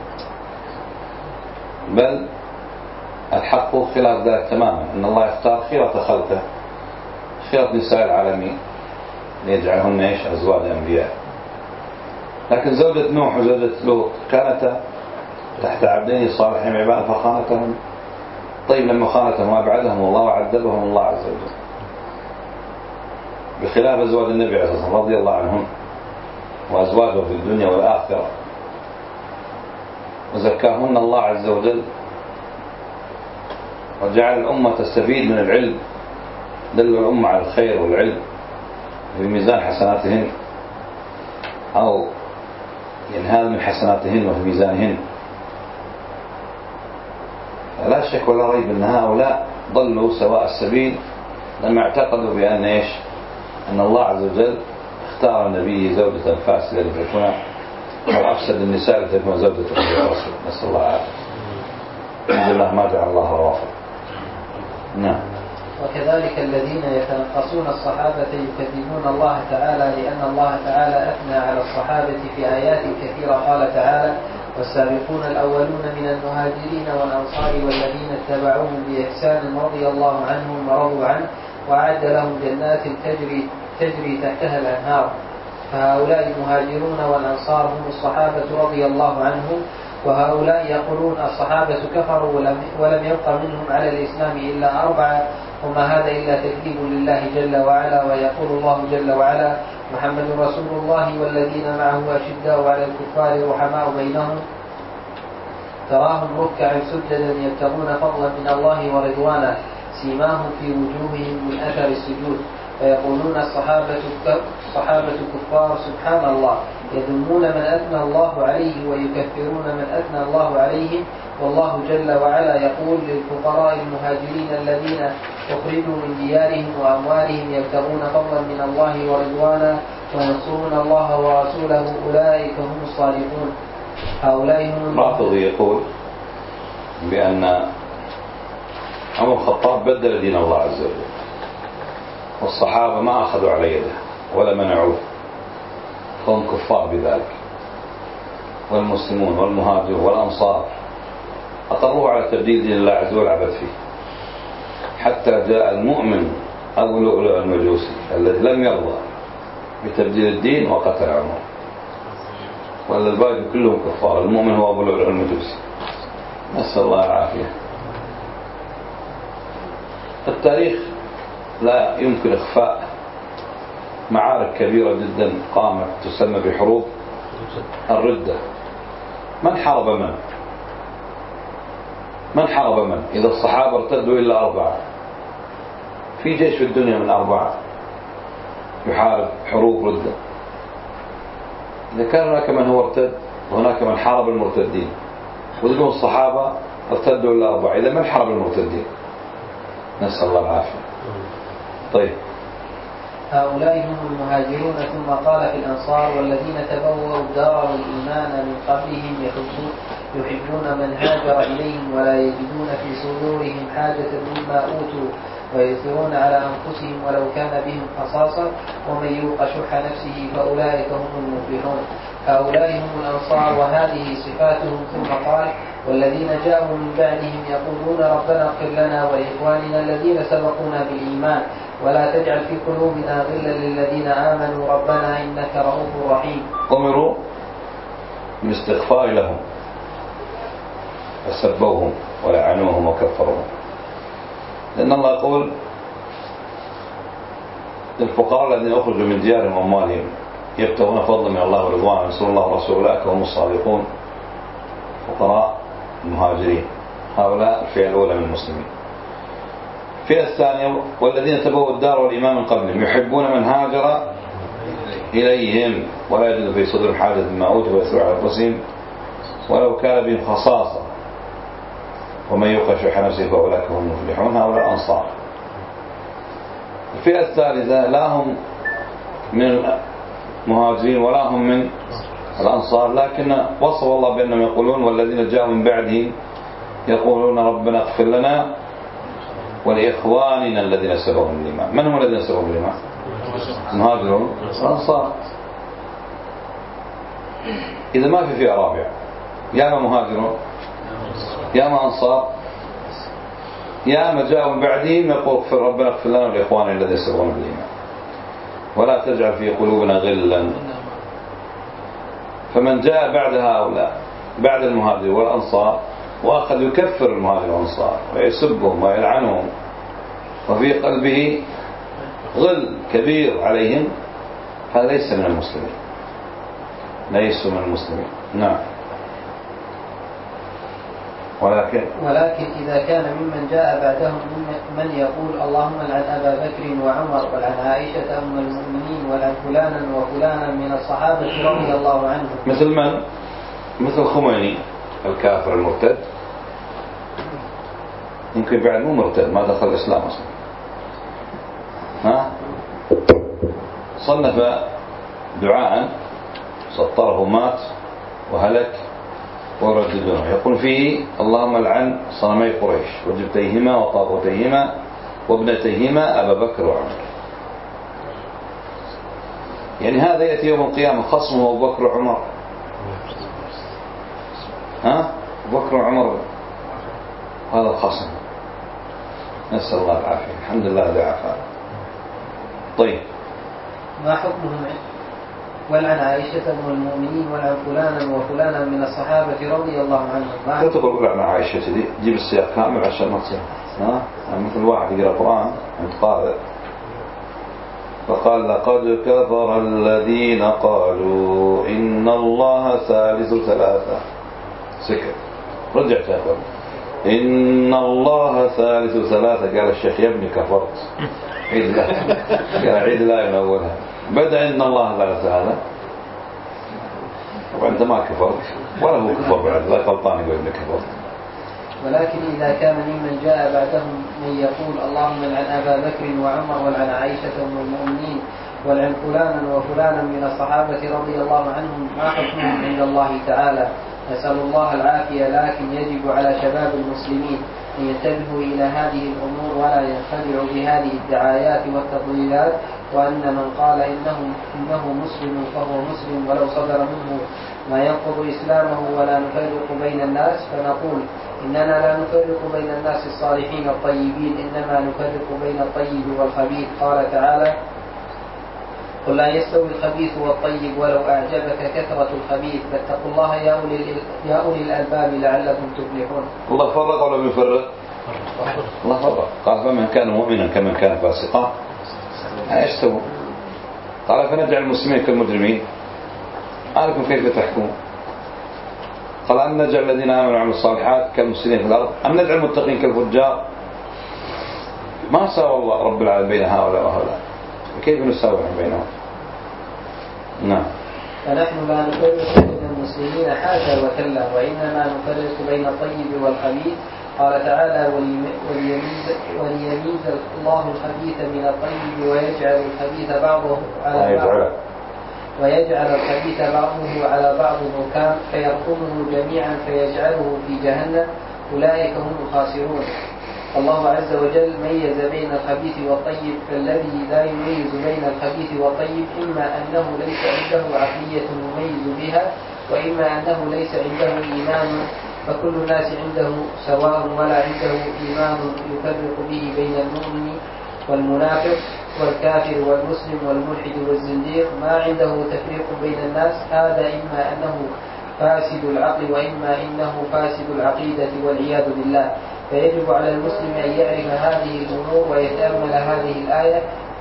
بل الحق خلاف ذلك تماما، أن الله يختار خيرة خلقه، خيرة نساء العالمين ليجعلهن ايش؟ أزواج أنبياء. لكن زوجة نوح وزوجة لوط كانتا تحت عبدين صالحين عباد فخانتهم. طيب لما خانتهم وأبعدهم الله وعذبهم الله عز وجل، بخلاف أزواج النبي عليه الصلاة والسلام رضي الله عنهم وأزواجه في الدنيا والآخرة، وزكاهن الله عز وجل وجعل الأمة تستفيد من العلم، دل الأمة على الخير والعلم في ميزان حسناتهن، أو يعني هذا من حسناتهن وفي ميزانهن. لا شك ولا ريب أن هؤلاء ضلوا سواء السبيل لما اعتقدوا بأن إيش؟ أن الله عز وجل اختار نبيه زوجة فاسدة لتكون أو أفسد النساء لتكون زوجة الرسول. نسأل الله العافية. الحمد لله ما جعل الله رافض. نعم. وكذلك الذين يتنقصون الصحابة يكذبون الله تعالى، لأن الله تعالى أثنى على الصحابة في آيات كثيرة. قال تعالى والسابقون الأولون من المهاجرين والأنصار والذين اتبعوهم بإحسان رضي الله عنهم ورضوا عنه وأعد لهم جنات تجري, تجري تحتها الأنهار. فهؤلاء المهاجرون والأنصار هم الصحابة رضي الله عنهم، وهؤلاء يقولون الصحابة كفروا ولم, ولم يبق منهم على الإسلام إلا أربعة، وما هذا إلا تكذيب لله جل وعلا. ويقول الله جل وعلا: محمد رسول الله والذين معه أشداء على الكفار رحماء بينهم تراهم ركعا سجدا يبتغون فضلا من الله ورضوانا سيماهم في وجوههم من أثر السجود. فيقولون الصحابة الصحابة كفار سبحان الله، يذمون من أثنى الله عليه ويكفرون من أثنى الله عليهم. والله جل وعلا يقول للفقراء المهاجرين الذين أخرجوا من ديارهم وأموالهم يبتغون فضلا من الله ورضوانا وينصرون الله ورسوله أولئك هم الصادقون. هؤلاء هم الرافضي يقول بأن عمر الخطاب بدل دين الله عز وجل، والصحابة ما أخذوا على يده ولا منعوه، فهم كفار بذلك. والمسلمون والمهاجرون والأنصار أقروا على تبديل دين الله عز وجل عبد فيه، حتى جاء المؤمن أبو لؤلؤ المجوسي الذي لم يرضى بتبديل الدين وقتل عمر، ولا الباقي كلهم كفار. المؤمن هو أبو لؤلؤ المجوسي، نسأل الله العافية. التاريخ لا يمكن إخفاء معارك كبيرة جدا قامت تسمى بحروب الردة. من حارب من؟ من حارب من؟ إذا الصحابة ارتدوا إلا أربعة، في جيش في الدنيا من أربعة يحارب حروب ردة؟ إذا كان هناك من هو ارتد وهناك من حارب المرتدين، وذلك الصحابة ارتدوا إلا أربعة، إذا من حارب المرتدين؟ نسأل الله العافية. طيب، هؤلاء هم المهاجرون. ثم قال في الأنصار: والذين تبوأوا الدار والإيمان من قبلهم يحبون, يحبون من هاجر إليهم ولا يجدون في صدورهم حاجة مما أوتوا ويؤثرون على أنفسهم ولو كان بهم خصاصة ومن يوق شح نفسه فأولئك هم المفلحون. هؤلاء هم الأنصار وهذه صفاتهم. ثم قال: والذين جاءوا من بعدهم يقولون ربنا اغفر لنا ولإخواننا الذين سبقونا بالإيمان ولا تجعل في قلوبنا غلا للذين آمنوا ربنا إنك رؤوف رحيم. أمروا بالاستغفار لهم فسبوهم ولعنوهم وكفروهم، لأن الله يقول للفقراء الذين أخرجوا من ديارهم وأموالهم يبتغون فضلا من الله ورضوانا وينصرون الله ورسوله أولئك هم الصادقون. فقراء المهاجرين هؤلاء الفئة الأولى من المسلمين. الفئة الثانية: والذين تبوأوا الدار والإيمان من قبلهم يحبون من هاجر إليهم ولا يجد في صدرهم حاجة مما أوتوا ويؤثرون على أنفسهم ولو كان بهم خصاصة ومن يوق شح نفسه فأولئك هم المفلحون. هؤلاء الأنصار. الفئة الثالثة: لا هم من المهاجرين ولا هم من الأنصار، لكن وصف الله بأنهم يقولون والذين جاءوا من بعدهم يقولون ربنا اغفر لنا ولإخواننا الذين سبقوا بالإيمان. من هم الذين سبقوا بالإيمان؟ المهاجرون والأنصار. إذا ما في فئة رابعة، يا ما مهاجرون يا ما أنصار يا ما جاءوا من بعدهم يقول ربنا اغفر لنا ولإخواننا الذين سبقوا بالإيمان ولا تجعل في قلوبنا غلا. فمن جاء بعد هؤلاء بعد المهاجر والأنصار وأخذ يكفر المهاجر والأنصار ويسبهم ويلعنهم وفي قلبه غل كبير عليهم، هذا ليس من المسلمين، ليسوا من المسلمين. نعم. ولكن ولكن إذا كان ممن جاء بعدهم من يقول اللهم لعن أبا بكر وعمر ولعن عائشة أم المؤمنين ولعن فلانا وفلانا من الصحابة رضي الله عنهم، مثل من؟ مثل خميني الكافر المرتد، يمكن بعد مو مرتد، ما دخل الإسلام أصلا، ها؟ صنف دعاء سطره مات وهلك ويرددونه يقول فيه اللهم لعن صنمي قريش وجبتيهما وطاغوتيهما وابنتيهما أبا بكر وعمر. يعني هذا يأتي يوم القيامة خصمه أبو بكر وعمر ها بكر وعمر هذا الخصم، نسأل الله العافية. الحمد لله ذي عافانا. طيب ما حكمهم؟ ولعن عائشة أم المؤمنين ولعن فلانا وفلانا من الصحابة رضي الله عنهم. لا تقول ولعن عائشة دي، جيب السياق كامل عشان ما تصير ها مثل واحد يقرأ القرآن متقارئ فقال لقد كفر الذين قالوا إن الله ثالث ثلاثة، سكت رجع تأخذ إن الله ثالث ثلاثة، قال الشيخ يا ابني كفرت، عيد لا قال عيد لا من أولها، بدأ إن الله ثالث هذا، طبعا أنت ما كفرت ولا هو كفر بعد، لا غلطان يقول إنك كفرت. ولكن إذا كان ممن جاء بعدهم من يقول اللهم لعن أبا بكر وعمر ولعن عائشة أم المؤمنين ولعن فلانا وفلانا من الصحابة رضي الله عنهم، ما حكمهم عند الله تعالى؟ نسأل الله العافية. لكن يجب على شباب المسلمين أن ينتبهوا إلى هذه الأمور ولا ينخدعوا بهذه الدعايات والتضليلات، وأن من قال إنه, إنه مسلم فهو مسلم ولو صدر منه ما ينقض إسلامه ولا نفرق بين الناس، فنقول إننا لا نفرق بين الناس الصالحين الطيبين، إنما نفرق بين الطيب والخبيث. قال تعالى قل لا يستوي الخبيث والطيب ولو أعجبك كثرة الخبيث، فاتقوا الله يا أولي, يا أولي الألباب لعلكم تفلحون. الله فرق ولا لم يفرق؟ الله فرق، قال فمن كان مؤمنا كمن كان فاسقا لا يستوون. قال فنجعل المسلمين كالمجرمين، ما لكم كيف تحكمون؟ قال أم نجعل الذين آمنوا وعملوا الصالحات كالمفسدين في الأرض أم نجعل المتقين كالفجار؟ ما ساوى الله رب العالمين بين هؤلاء وهؤلاء، كيف نساوي بينهم؟ نعم. فنحن لا نفرق بين المسلمين حاشا وكلا، وإنما نفرق بين الطيب والخبيث. قال تعالى وليميز, وليميز الله الخبيث من الطيب ويجعل الخبيث بعضه على بعض ويجعل الخبيث بعضه على بعض ركام فيرقمه جميعا فيجعله في جهنم، أولئك هم الخاسرون. الله عز وجل ميز بين الخبيث والطيب، فالذي لا يميز بين الخبيث والطيب إما أنه ليس عنده عقلية يميز بها، وإما أنه ليس عنده إيمان، فكل الناس عنده سواء ولا عنده إيمان يفرق به بين المؤمن والمنافق والكافر والمسلم والملحد والزنديق، ما عنده تفريق بين الناس. هذا إما أنه فاسد العقل وإما إنه فاسد العقيدة والعياذ بالله. فيجب على المسلم أن يعرف هذه الأمور ويتأمل هذه الآية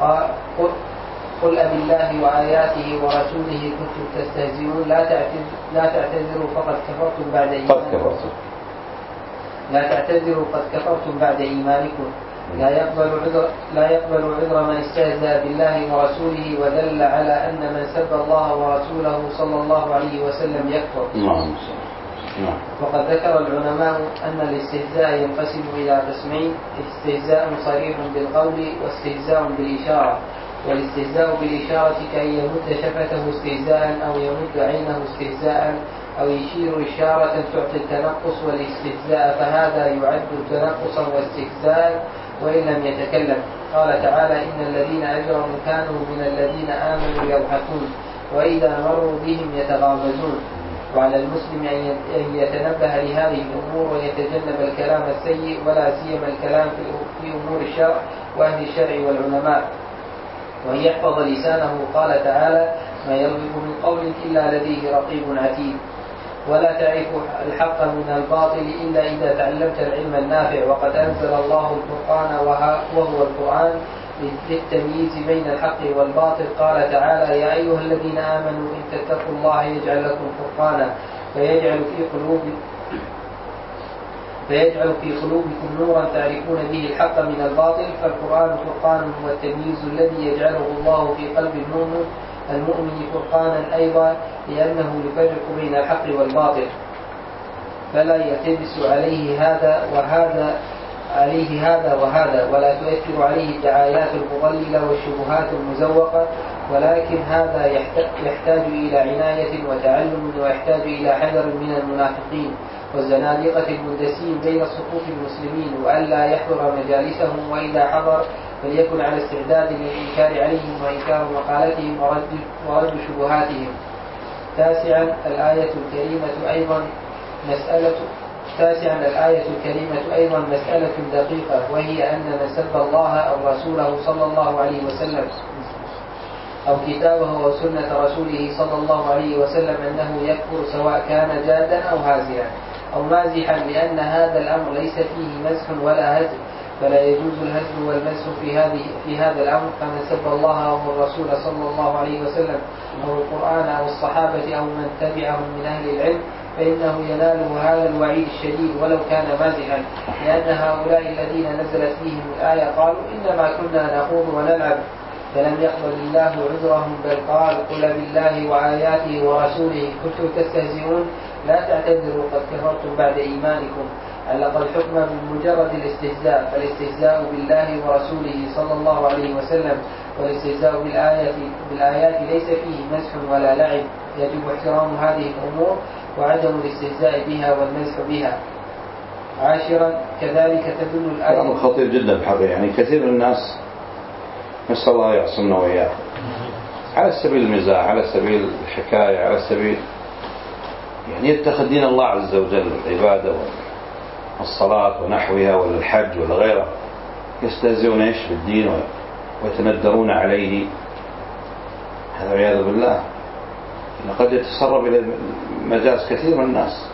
قل أبي الله وآياته ورسوله كنتم تستهزئون لا تعتذروا فقد كفرتم بعد إيمانكم لا تعتذروا قد كفرتم بعد إيمانكم. لا يقبل عذر لا يقبل عذر من استهزأ بالله ورسوله ودل على أن من سب الله ورسوله صلى الله عليه وسلم يكفر. وقد ذكر العلماء أن الاستهزاء ينقسم إلى قسمين: استهزاء صريح بالقول واستهزاء بالإشارة. والاستهزاء بالإشارة كأن يمد شفته استهزاء أو يمد عينه استهزاء أو يشير إشارة تعطي التنقص والاستهزاء، فهذا يعد تنقصا واستهزاء وإن لم يتكلم. قال تعالى إن الذين أجرموا كانوا من الذين آمنوا يضحكون وإذا مروا بهم يتغامزون. وعلى المسلم أن يتنبه لهذه الأمور ويتجنب الكلام السيء ولا سيما الكلام في أمور الشرع وأهل الشرع والعلماء، وأن يحفظ لسانه. قال تعالى ما يلفظ من قول إلا لديه رقيب عتيد. ولا تعرف الحق من الباطل إلا إذا تعلمت العلم النافع. وقد أنزل الله الفرقان وهو القرآن للتمييز بين الحق والباطل. قال تعالى يا أيها الذين آمنوا إن تتقوا الله يجعل لكم فرقانا فيجعل في قلوبكم فيجعل في قلوبكم نورا تعرفون به الحق من الباطل. فالقرآن فرقان هو التمييز الذي يجعله الله في قلب المؤمن المؤمن فرقانا أيضا، لأنه يفرق بين الحق والباطل، فلا يلتبس عليه هذا وهذا عليه هذا وهذا، ولا تؤثر عليه الدعايات المضللة والشبهات المزوقة. ولكن هذا يحتاج إلى عناية وتعلم، ويحتاج إلى حذر من المنافقين والزنادقة المندسين بين صفوف المسلمين، وألا يحضر مجالسهم، وإذا حضر فليكن على استعداد للإنكار عليهم وإنكار مقالتهم ورد, ورد شبهاتهم. تاسعا الآية الكريمة أيضا مسألة تاسعا الآية الكريمة أيضا مسألة دقيقة، وهي أن من سب الله أو رسوله صلى الله عليه وسلم أو كتابه وسنة رسوله صلى الله عليه وسلم أنه يكفر سواء كان جادا أو هازئا أو مازحا، لأن هذا الأمر ليس فيه مزح ولا هزل، فلا يجوز الهزل والمزح في هذه في هذا الأمر. فمن سب الله أو الرسول صلى الله عليه وسلم أو القرآن أو الصحابة أو من تبعهم من أهل العلم فإنه يناله هذا الوعيد الشديد ولو كان مازحا، لأن هؤلاء الذين نزلت فيهم الآية قالوا إنما كنا نخوض ونلعب، فلم يقبل الله عذرهم، بل قال قل بالله وآياته ورسوله كنتم تستهزئون لا تعتذروا قد كفرتم بعد إيمانكم. علق الحكم بمجرد الاستهزاء، فالاستهزاء بالله ورسوله صلى الله عليه وسلم والاستهزاء بالآيات, بالآيات ليس فيه مزح ولا لعب، يجب احترام هذه الأمور وعدم الاستهزاء بها والمزح بها. عاشرا كذلك تدل الآية. أمر خطير جدا بحقيقة، يعني كثير من الناس نسأل الله يعصمنا وإياكم على سبيل المزاح، على سبيل الحكاية، على سبيل يعني يتخذ دين الله عز وجل العبادة والصلاة ونحوها ولا الحج ولا غيره، يستهزئون ايش بالدين ويتندرون عليه. هذا والعياذ بالله لقد يتسرب إلى مجاز كثير من الناس،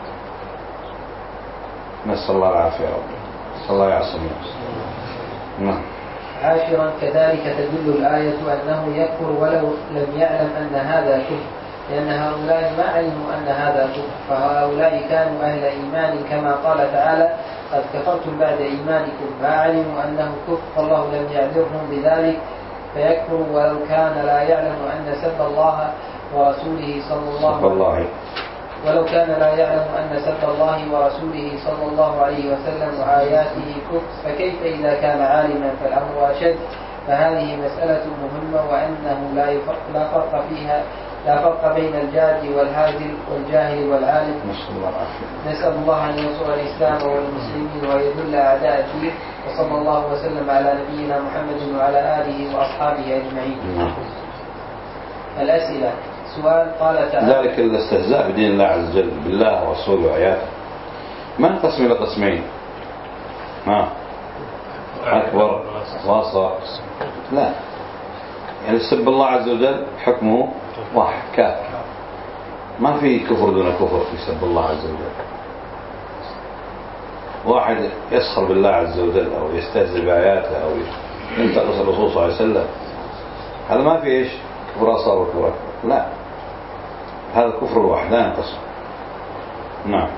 نسأل الله العافية يا رب، نسأل الله يعصمنا. نعم. عاشرا كذلك تدل الآية أنه يكفر ولو لم يعلم أن هذا كفر، لأن هؤلاء ما علموا أن هذا كفر، فهؤلاء كانوا أهل إيمان كما قال تعالى قد كفرتم بعد إيمانكم، ما علموا أنه كفر فالله لم يعذرهم بذلك فيكفر ولو كان لا يعلم أن سب الله ورسوله صلى الله عليه ولو كان لا يعلم أن سب الله ورسوله صلى الله عليه وسلم وآياته كفر، فكيف إذا كان عالما فالأمر أشد. فهذه مسألة مهمة، وأنه لا, يفرق لا فرق فيها لا فرق بين الجاد والهازل والجاهل والعالم. نسأل الله أن ينصر الإسلام والمسلمين ويذل أعداء الدين، وصلى الله وسلم على نبينا محمد وعلى آله وأصحابه أجمعين. الأسئلة. سؤال قال تعالى ذلك الاستهزاء بدين الله عز وجل بالله ورسوله وآياته ما انقسم إلى قسمين، ما أكبر وأصغر، لا، يعني سب الله عز وجل حكمه واحد كافر، ما في كفر دون كفر في سب الله عز وجل. واحد يسخر بالله عز وجل أو يستهزئ بآياته أو ينتقص الرسول صلى الله عليه وسلم، هذا ما في إيش كفر أصغر وكفر أكبر، لا، هذا كفر واحد لا ينقسم. نعم.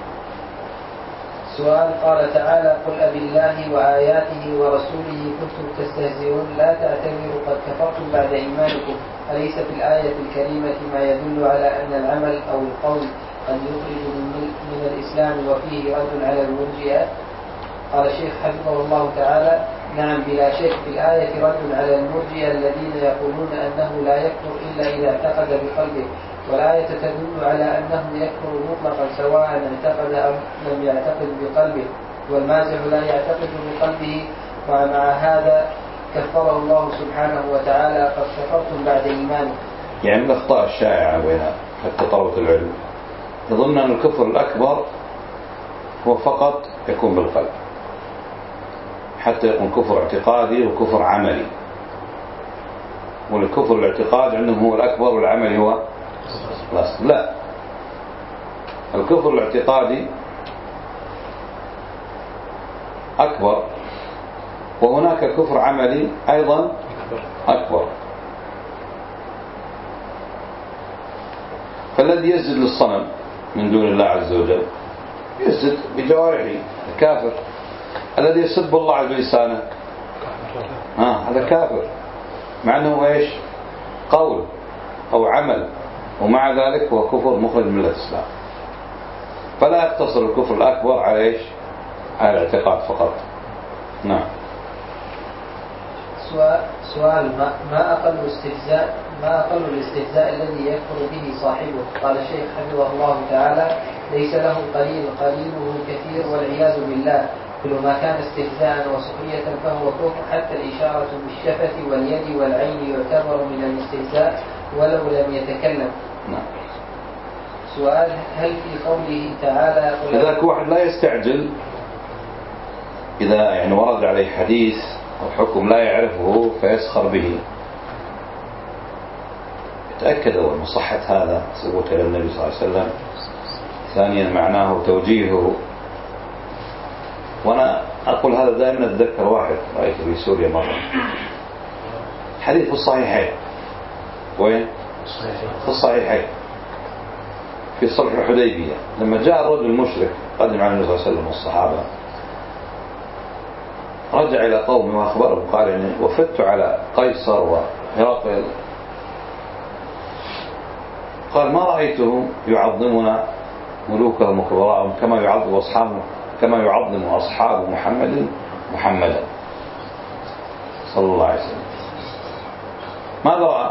سؤال قال تعالى قل أبالله وآياته ورسوله كنتم تستهزئون لا تعتذروا قد كفرتم بعد إيمانكم، أليس في الآية الكريمة ما يدل على أن العمل أو القول قد يخرج من, من الإسلام وفيه رد على المرجئة؟ قال الشيخ حفظه الله تعالى نعم بلا شك، في الآية رد على المرجئة الذين يقولون أنه لا يكفر إلا إذا اعتقد بقلبه، والآية تدل على أنه يكفر مطلقا سواء اعتقد أو لم يعتقد بقلبه، والمازح لا يعتقد بقلبه، ومع هذا كفره الله سبحانه وتعالى قد كفرتم بعد إيمانكم. يعني من الأخطاء الشائعة بين حتى طلبة العلم يظن أن الكفر الأكبر هو فقط يكون بالقلب، حتى يكون كفر اعتقادي وكفر عملي، والكفر الاعتقاد عندهم هو الأكبر والعملي هو الأصل. لا، الكفر الاعتقادي أكبر، وهناك كفر عملي أيضا أكبر. فالذي يسجد للصنم من دون الله عز وجل يسجد بجوارحه كافر، الذي يسب الله عز بلسانه ها هذا كافر، مع أنه إيش قول أو عمل، ومع ذلك هو كفر مخرج من الإسلام. فلا يقتصر الكفر الأكبر على إيش على الاعتقاد فقط. نعم. سؤال, سؤال ما, ما أقل استهزاء ما أقل الاستهزاء الذي يكفر به صاحبه؟ قال الشيخ حفظه الله تعالى ليس له قليل قليله كثير والعياذ بالله، كل ما كان استهزاء وسخرية فهو كفر، حتى الإشارة بالشفة واليد والعين يعتبر من الاستهزاء ولو لم يتكلم. نعم. سؤال: هل في قوله تعالى لذلك واحد لا يستعجل إذا يعني ورد عليه حديث أو حكم لا يعرفه فيسخر به. يتأكد أول من صحة هذا ثبوت إلى النبي صلى الله عليه وسلم، ثانيا معناه توجيهه. وأنا أقول هذا دائما أتذكر واحد رأيته في سوريا مرة، حديث في الصحيحين. وين؟ في الصحيحين في صلح الحديبية، لما جاء الرجل المشرك قدم على النبي صلى الله عليه وسلم والصحابة، رجع إلى قومه وأخبرهم قال إني وفدت على قيصر وهرقل، قال ما رأيتهم يعظمون ملوكهم وكبراءهم كما يعظم أصحابه كما يعظم أصحاب محمد محمدا صلى الله عليه وسلم. ماذا رأى؟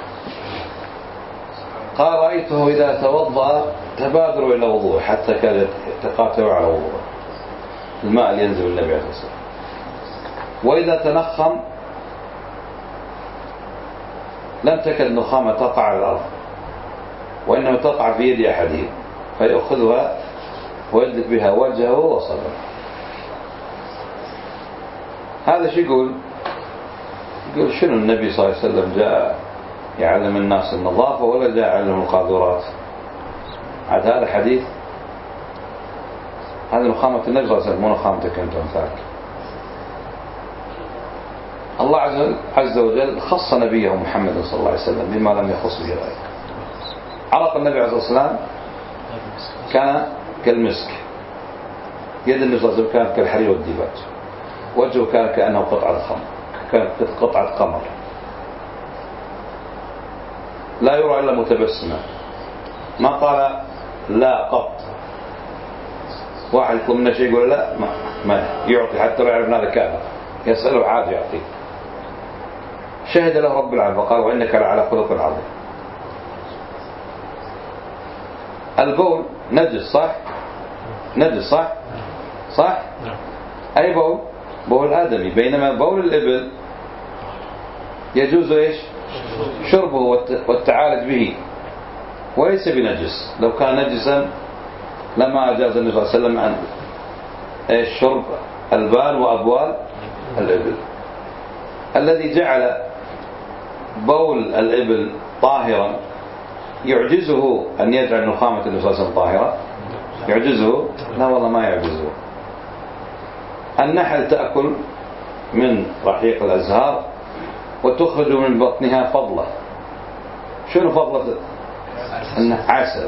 قال رأيته إذا توضأ تبادروا إلى وضوء حتى كانوا يتقاتلوا على وضوء الماء اللي ينزل النبي عليه الصلاة والسلام، وإذا تنخم لم تكد نخامة تقع على الأرض، وإنما تقع في يد أحدهم فيأخذها ويدلك بها وجهه وصدره. هذا شو يقول؟ يقول شنو النبي صلى الله عليه وسلم جاء يعلم الناس النظافة ولا جاء يعلم القاذورات؟ عاد هذا حديث، هذا نخامة النبي صلى الله عليه وسلم مو نخامتك أنت ومثالك. الله عز وجل خص نبيه محمد صلى الله عليه وسلم بما لم يخص به غيره. عرق النبي عليه الصلاة والسلام كان كالمسك، يد النبي صلى الله عليه وسلم كانت كالحرير والديباج، وجهه كان كأنه قطعة خمر، كانت قطعة قمر لا يرى إلا متبسما، ما قال لا قط. واحد يكون من شيء يقول لا ما, ما يعطي حتى لو يعرف هذا كافر، يسأله عاد يعطي. شهد له رب العالمين وقال وإنك لعلى خلق عظيم. البول نجس صح؟ نجس صح؟ صح؟ أي بول؟ بول آدمي، بينما بول الإبل يجوز إيش؟ شربه والتعالج به وليس بنجس. لو كان نجسا لما أجاز النبي صلى الله عليه وسلم أن إيش شرب البال وأبوال الإبل. الذي جعل بول الإبل طاهرا يعجزه أن يجعل نخامة النبي صلى الله عليه وسلم طاهرة؟ يعجزه؟ لا والله ما يعجزه. النحل تأكل من رحيق الأزهار وتخرج من بطنها فضلة. شنو فضلة؟ عسل.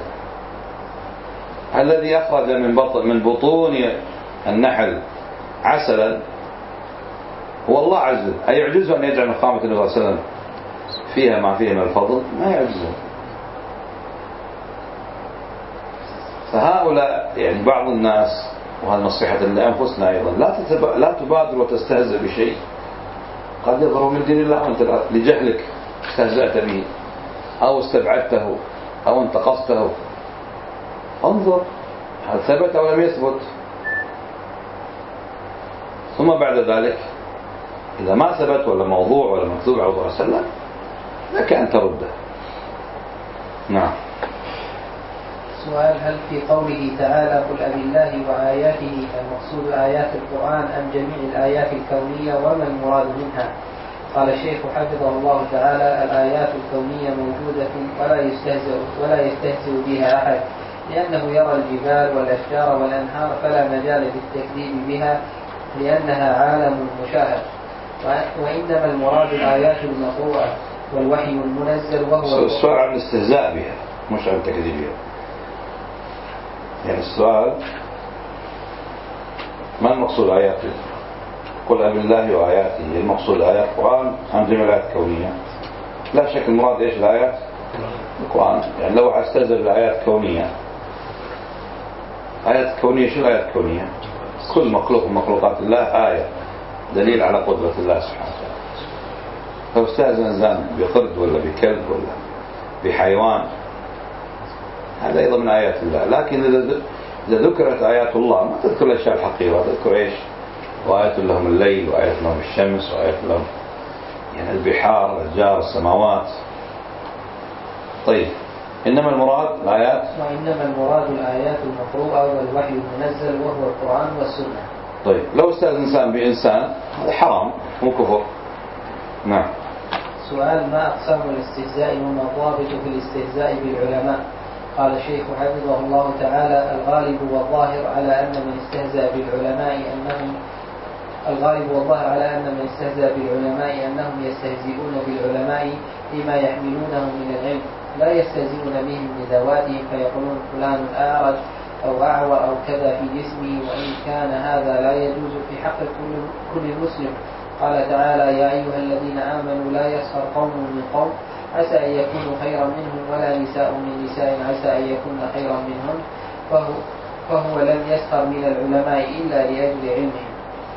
الذي أخرج من بطن من بطون النحل عسلا هو الله عز وجل، أيعجزه أن يجعل نخامة النبي صلى الله عليه وسلم فيها ما فيها من الفضل؟ ما يعجزه. فهؤلاء يعني بعض الناس، وهذا نصيحة لأنفسنا أيضا، لا لا تبادر وتستهزئ بشيء قد يظهر من دين الله وأنت لجهلك استهزأت به أو استبعدته أو انتقصته. انظر هل ثبت أو لم يثبت، ثم بعد ذلك إذا ما ثبت ولا موضوع ولا مكذوب على الله صلى الله عليه وسلم لك أن ترده. نعم. سؤال: هل في قوله تعالى قل أبي الله وآياته المقصود آيات القرآن أم جميع الآيات الكونية وما المراد منها؟ قال الشيخ حفظه الله تعالى: الآيات الكونية موجودة ولا يستهزئ ولا يستهزئ بها أحد، لأنه يرى الجبال والأشجار والأنهار فلا مجال للتكذيب بها لأنها عالم مشاهد، وإنما المراد الآيات المقروءة والوحي المنزل وهو السؤال عن الاستهزاء بها مش عن التكذيب بها. يعني السؤال ما المقصود آيات؟ قل أبي الله وآياته، المقصود آيات القرآن أم جميع الآيات الكونية؟ لا شك المراد إيش الآيات؟ القرآن. يعني لو استهزأ بالآيات الكونية، آيات كونية شو الآيات الكونية؟ كل مخلوق من مخلوقات الله آية دليل على قدرة الله سبحانه وتعالى. لو استهزأ إنسان بقرد ولا بكلب ولا بحيوان هذا أيضا من آيات الله. لكن إذا ذكرت آيات الله ما تذكر الأشياء الحقيقية، تذكر إيش؟ وآيات لهم الليل وآيات لهم الشمس وآيات لهم يعني البحار الأشجار السماوات. طيب إنما المراد الآيات وإنما المراد الآيات المقروءة والوحي المنزل وهو القرآن والسنة. طيب لو استأذن إنسان بإنسان هذا حرام مو كفر. نعم. سؤال: ما أقسام الاستهزاء وما الضابط في الاستهزاء بالعلماء؟ قال الشيخ حفظه الله تعالى: الغالب والظاهر على أن من استهزأ بالعلماء أنهم الغالب والظاهر على أن من استهزأ بالعلماء أنهم يستهزئون بالعلماء بما يحملونه من العلم، لا يستهزئون بهم بذواتهم فيقولون فلان أعرج أو أعور أو كذا في جسمه، وإن كان هذا لا يجوز في حق كل مسلم. قال تعالى: يا أيها الذين آمنوا لا يسخر قوم من قوم عسى أن يكونوا خيرا منهم ولا نساء من نساء عسى أن يكون خيرا منهم، فهو, فهو لم يسخر من العلماء إلا لأجل علمهم.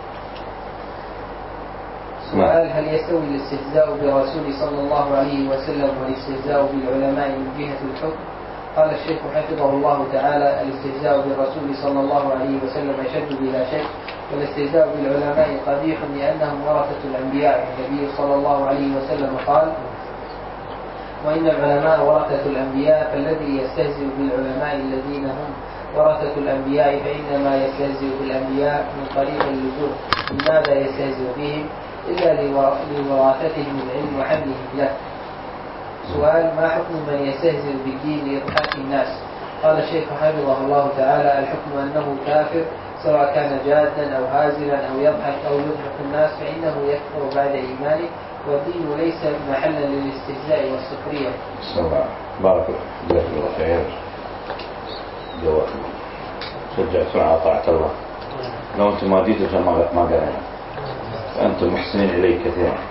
سؤال: هل يستوي الاستهزاء برسول صلى الله عليه وسلم والاستهزاء بالعلماء من جهة الحكم؟ قال الشيخ حفظه الله تعالى: الاستهزاء بالرسول صلى الله عليه وسلم أشد بلا شك، والاستهزاء بالعلماء قبيح لأنهم ورثة الأنبياء. النبي صلى الله عليه وسلم قال: وإن العلماء ورثة الأنبياء، فالذي يستهزئ بالعلماء الذين هم ورثة الأنبياء فإنما يستهزئ بالأنبياء من طريق اللزوم. لماذا يستهزئ بهم؟ إلا لوراثتهم العلم وحملهم له. سؤال: ما حكم من يستهزئ بالدين لإضحاك الناس؟ قال الشيخ حفظه الله تعالى: الحكم أنه كافر سواء كان جادا أو هازلا أو يضحك أو يضحك الناس، فإنه يكفر بعد إيمانه، والدين ليس محلا للاستهزاء والسخرية. الله بارك الله خير. جواب شجعتنا على طاعة الله. لو أنتم ما جيتوا ما قرأنا، فأنتم محسنين إليه كثيرا.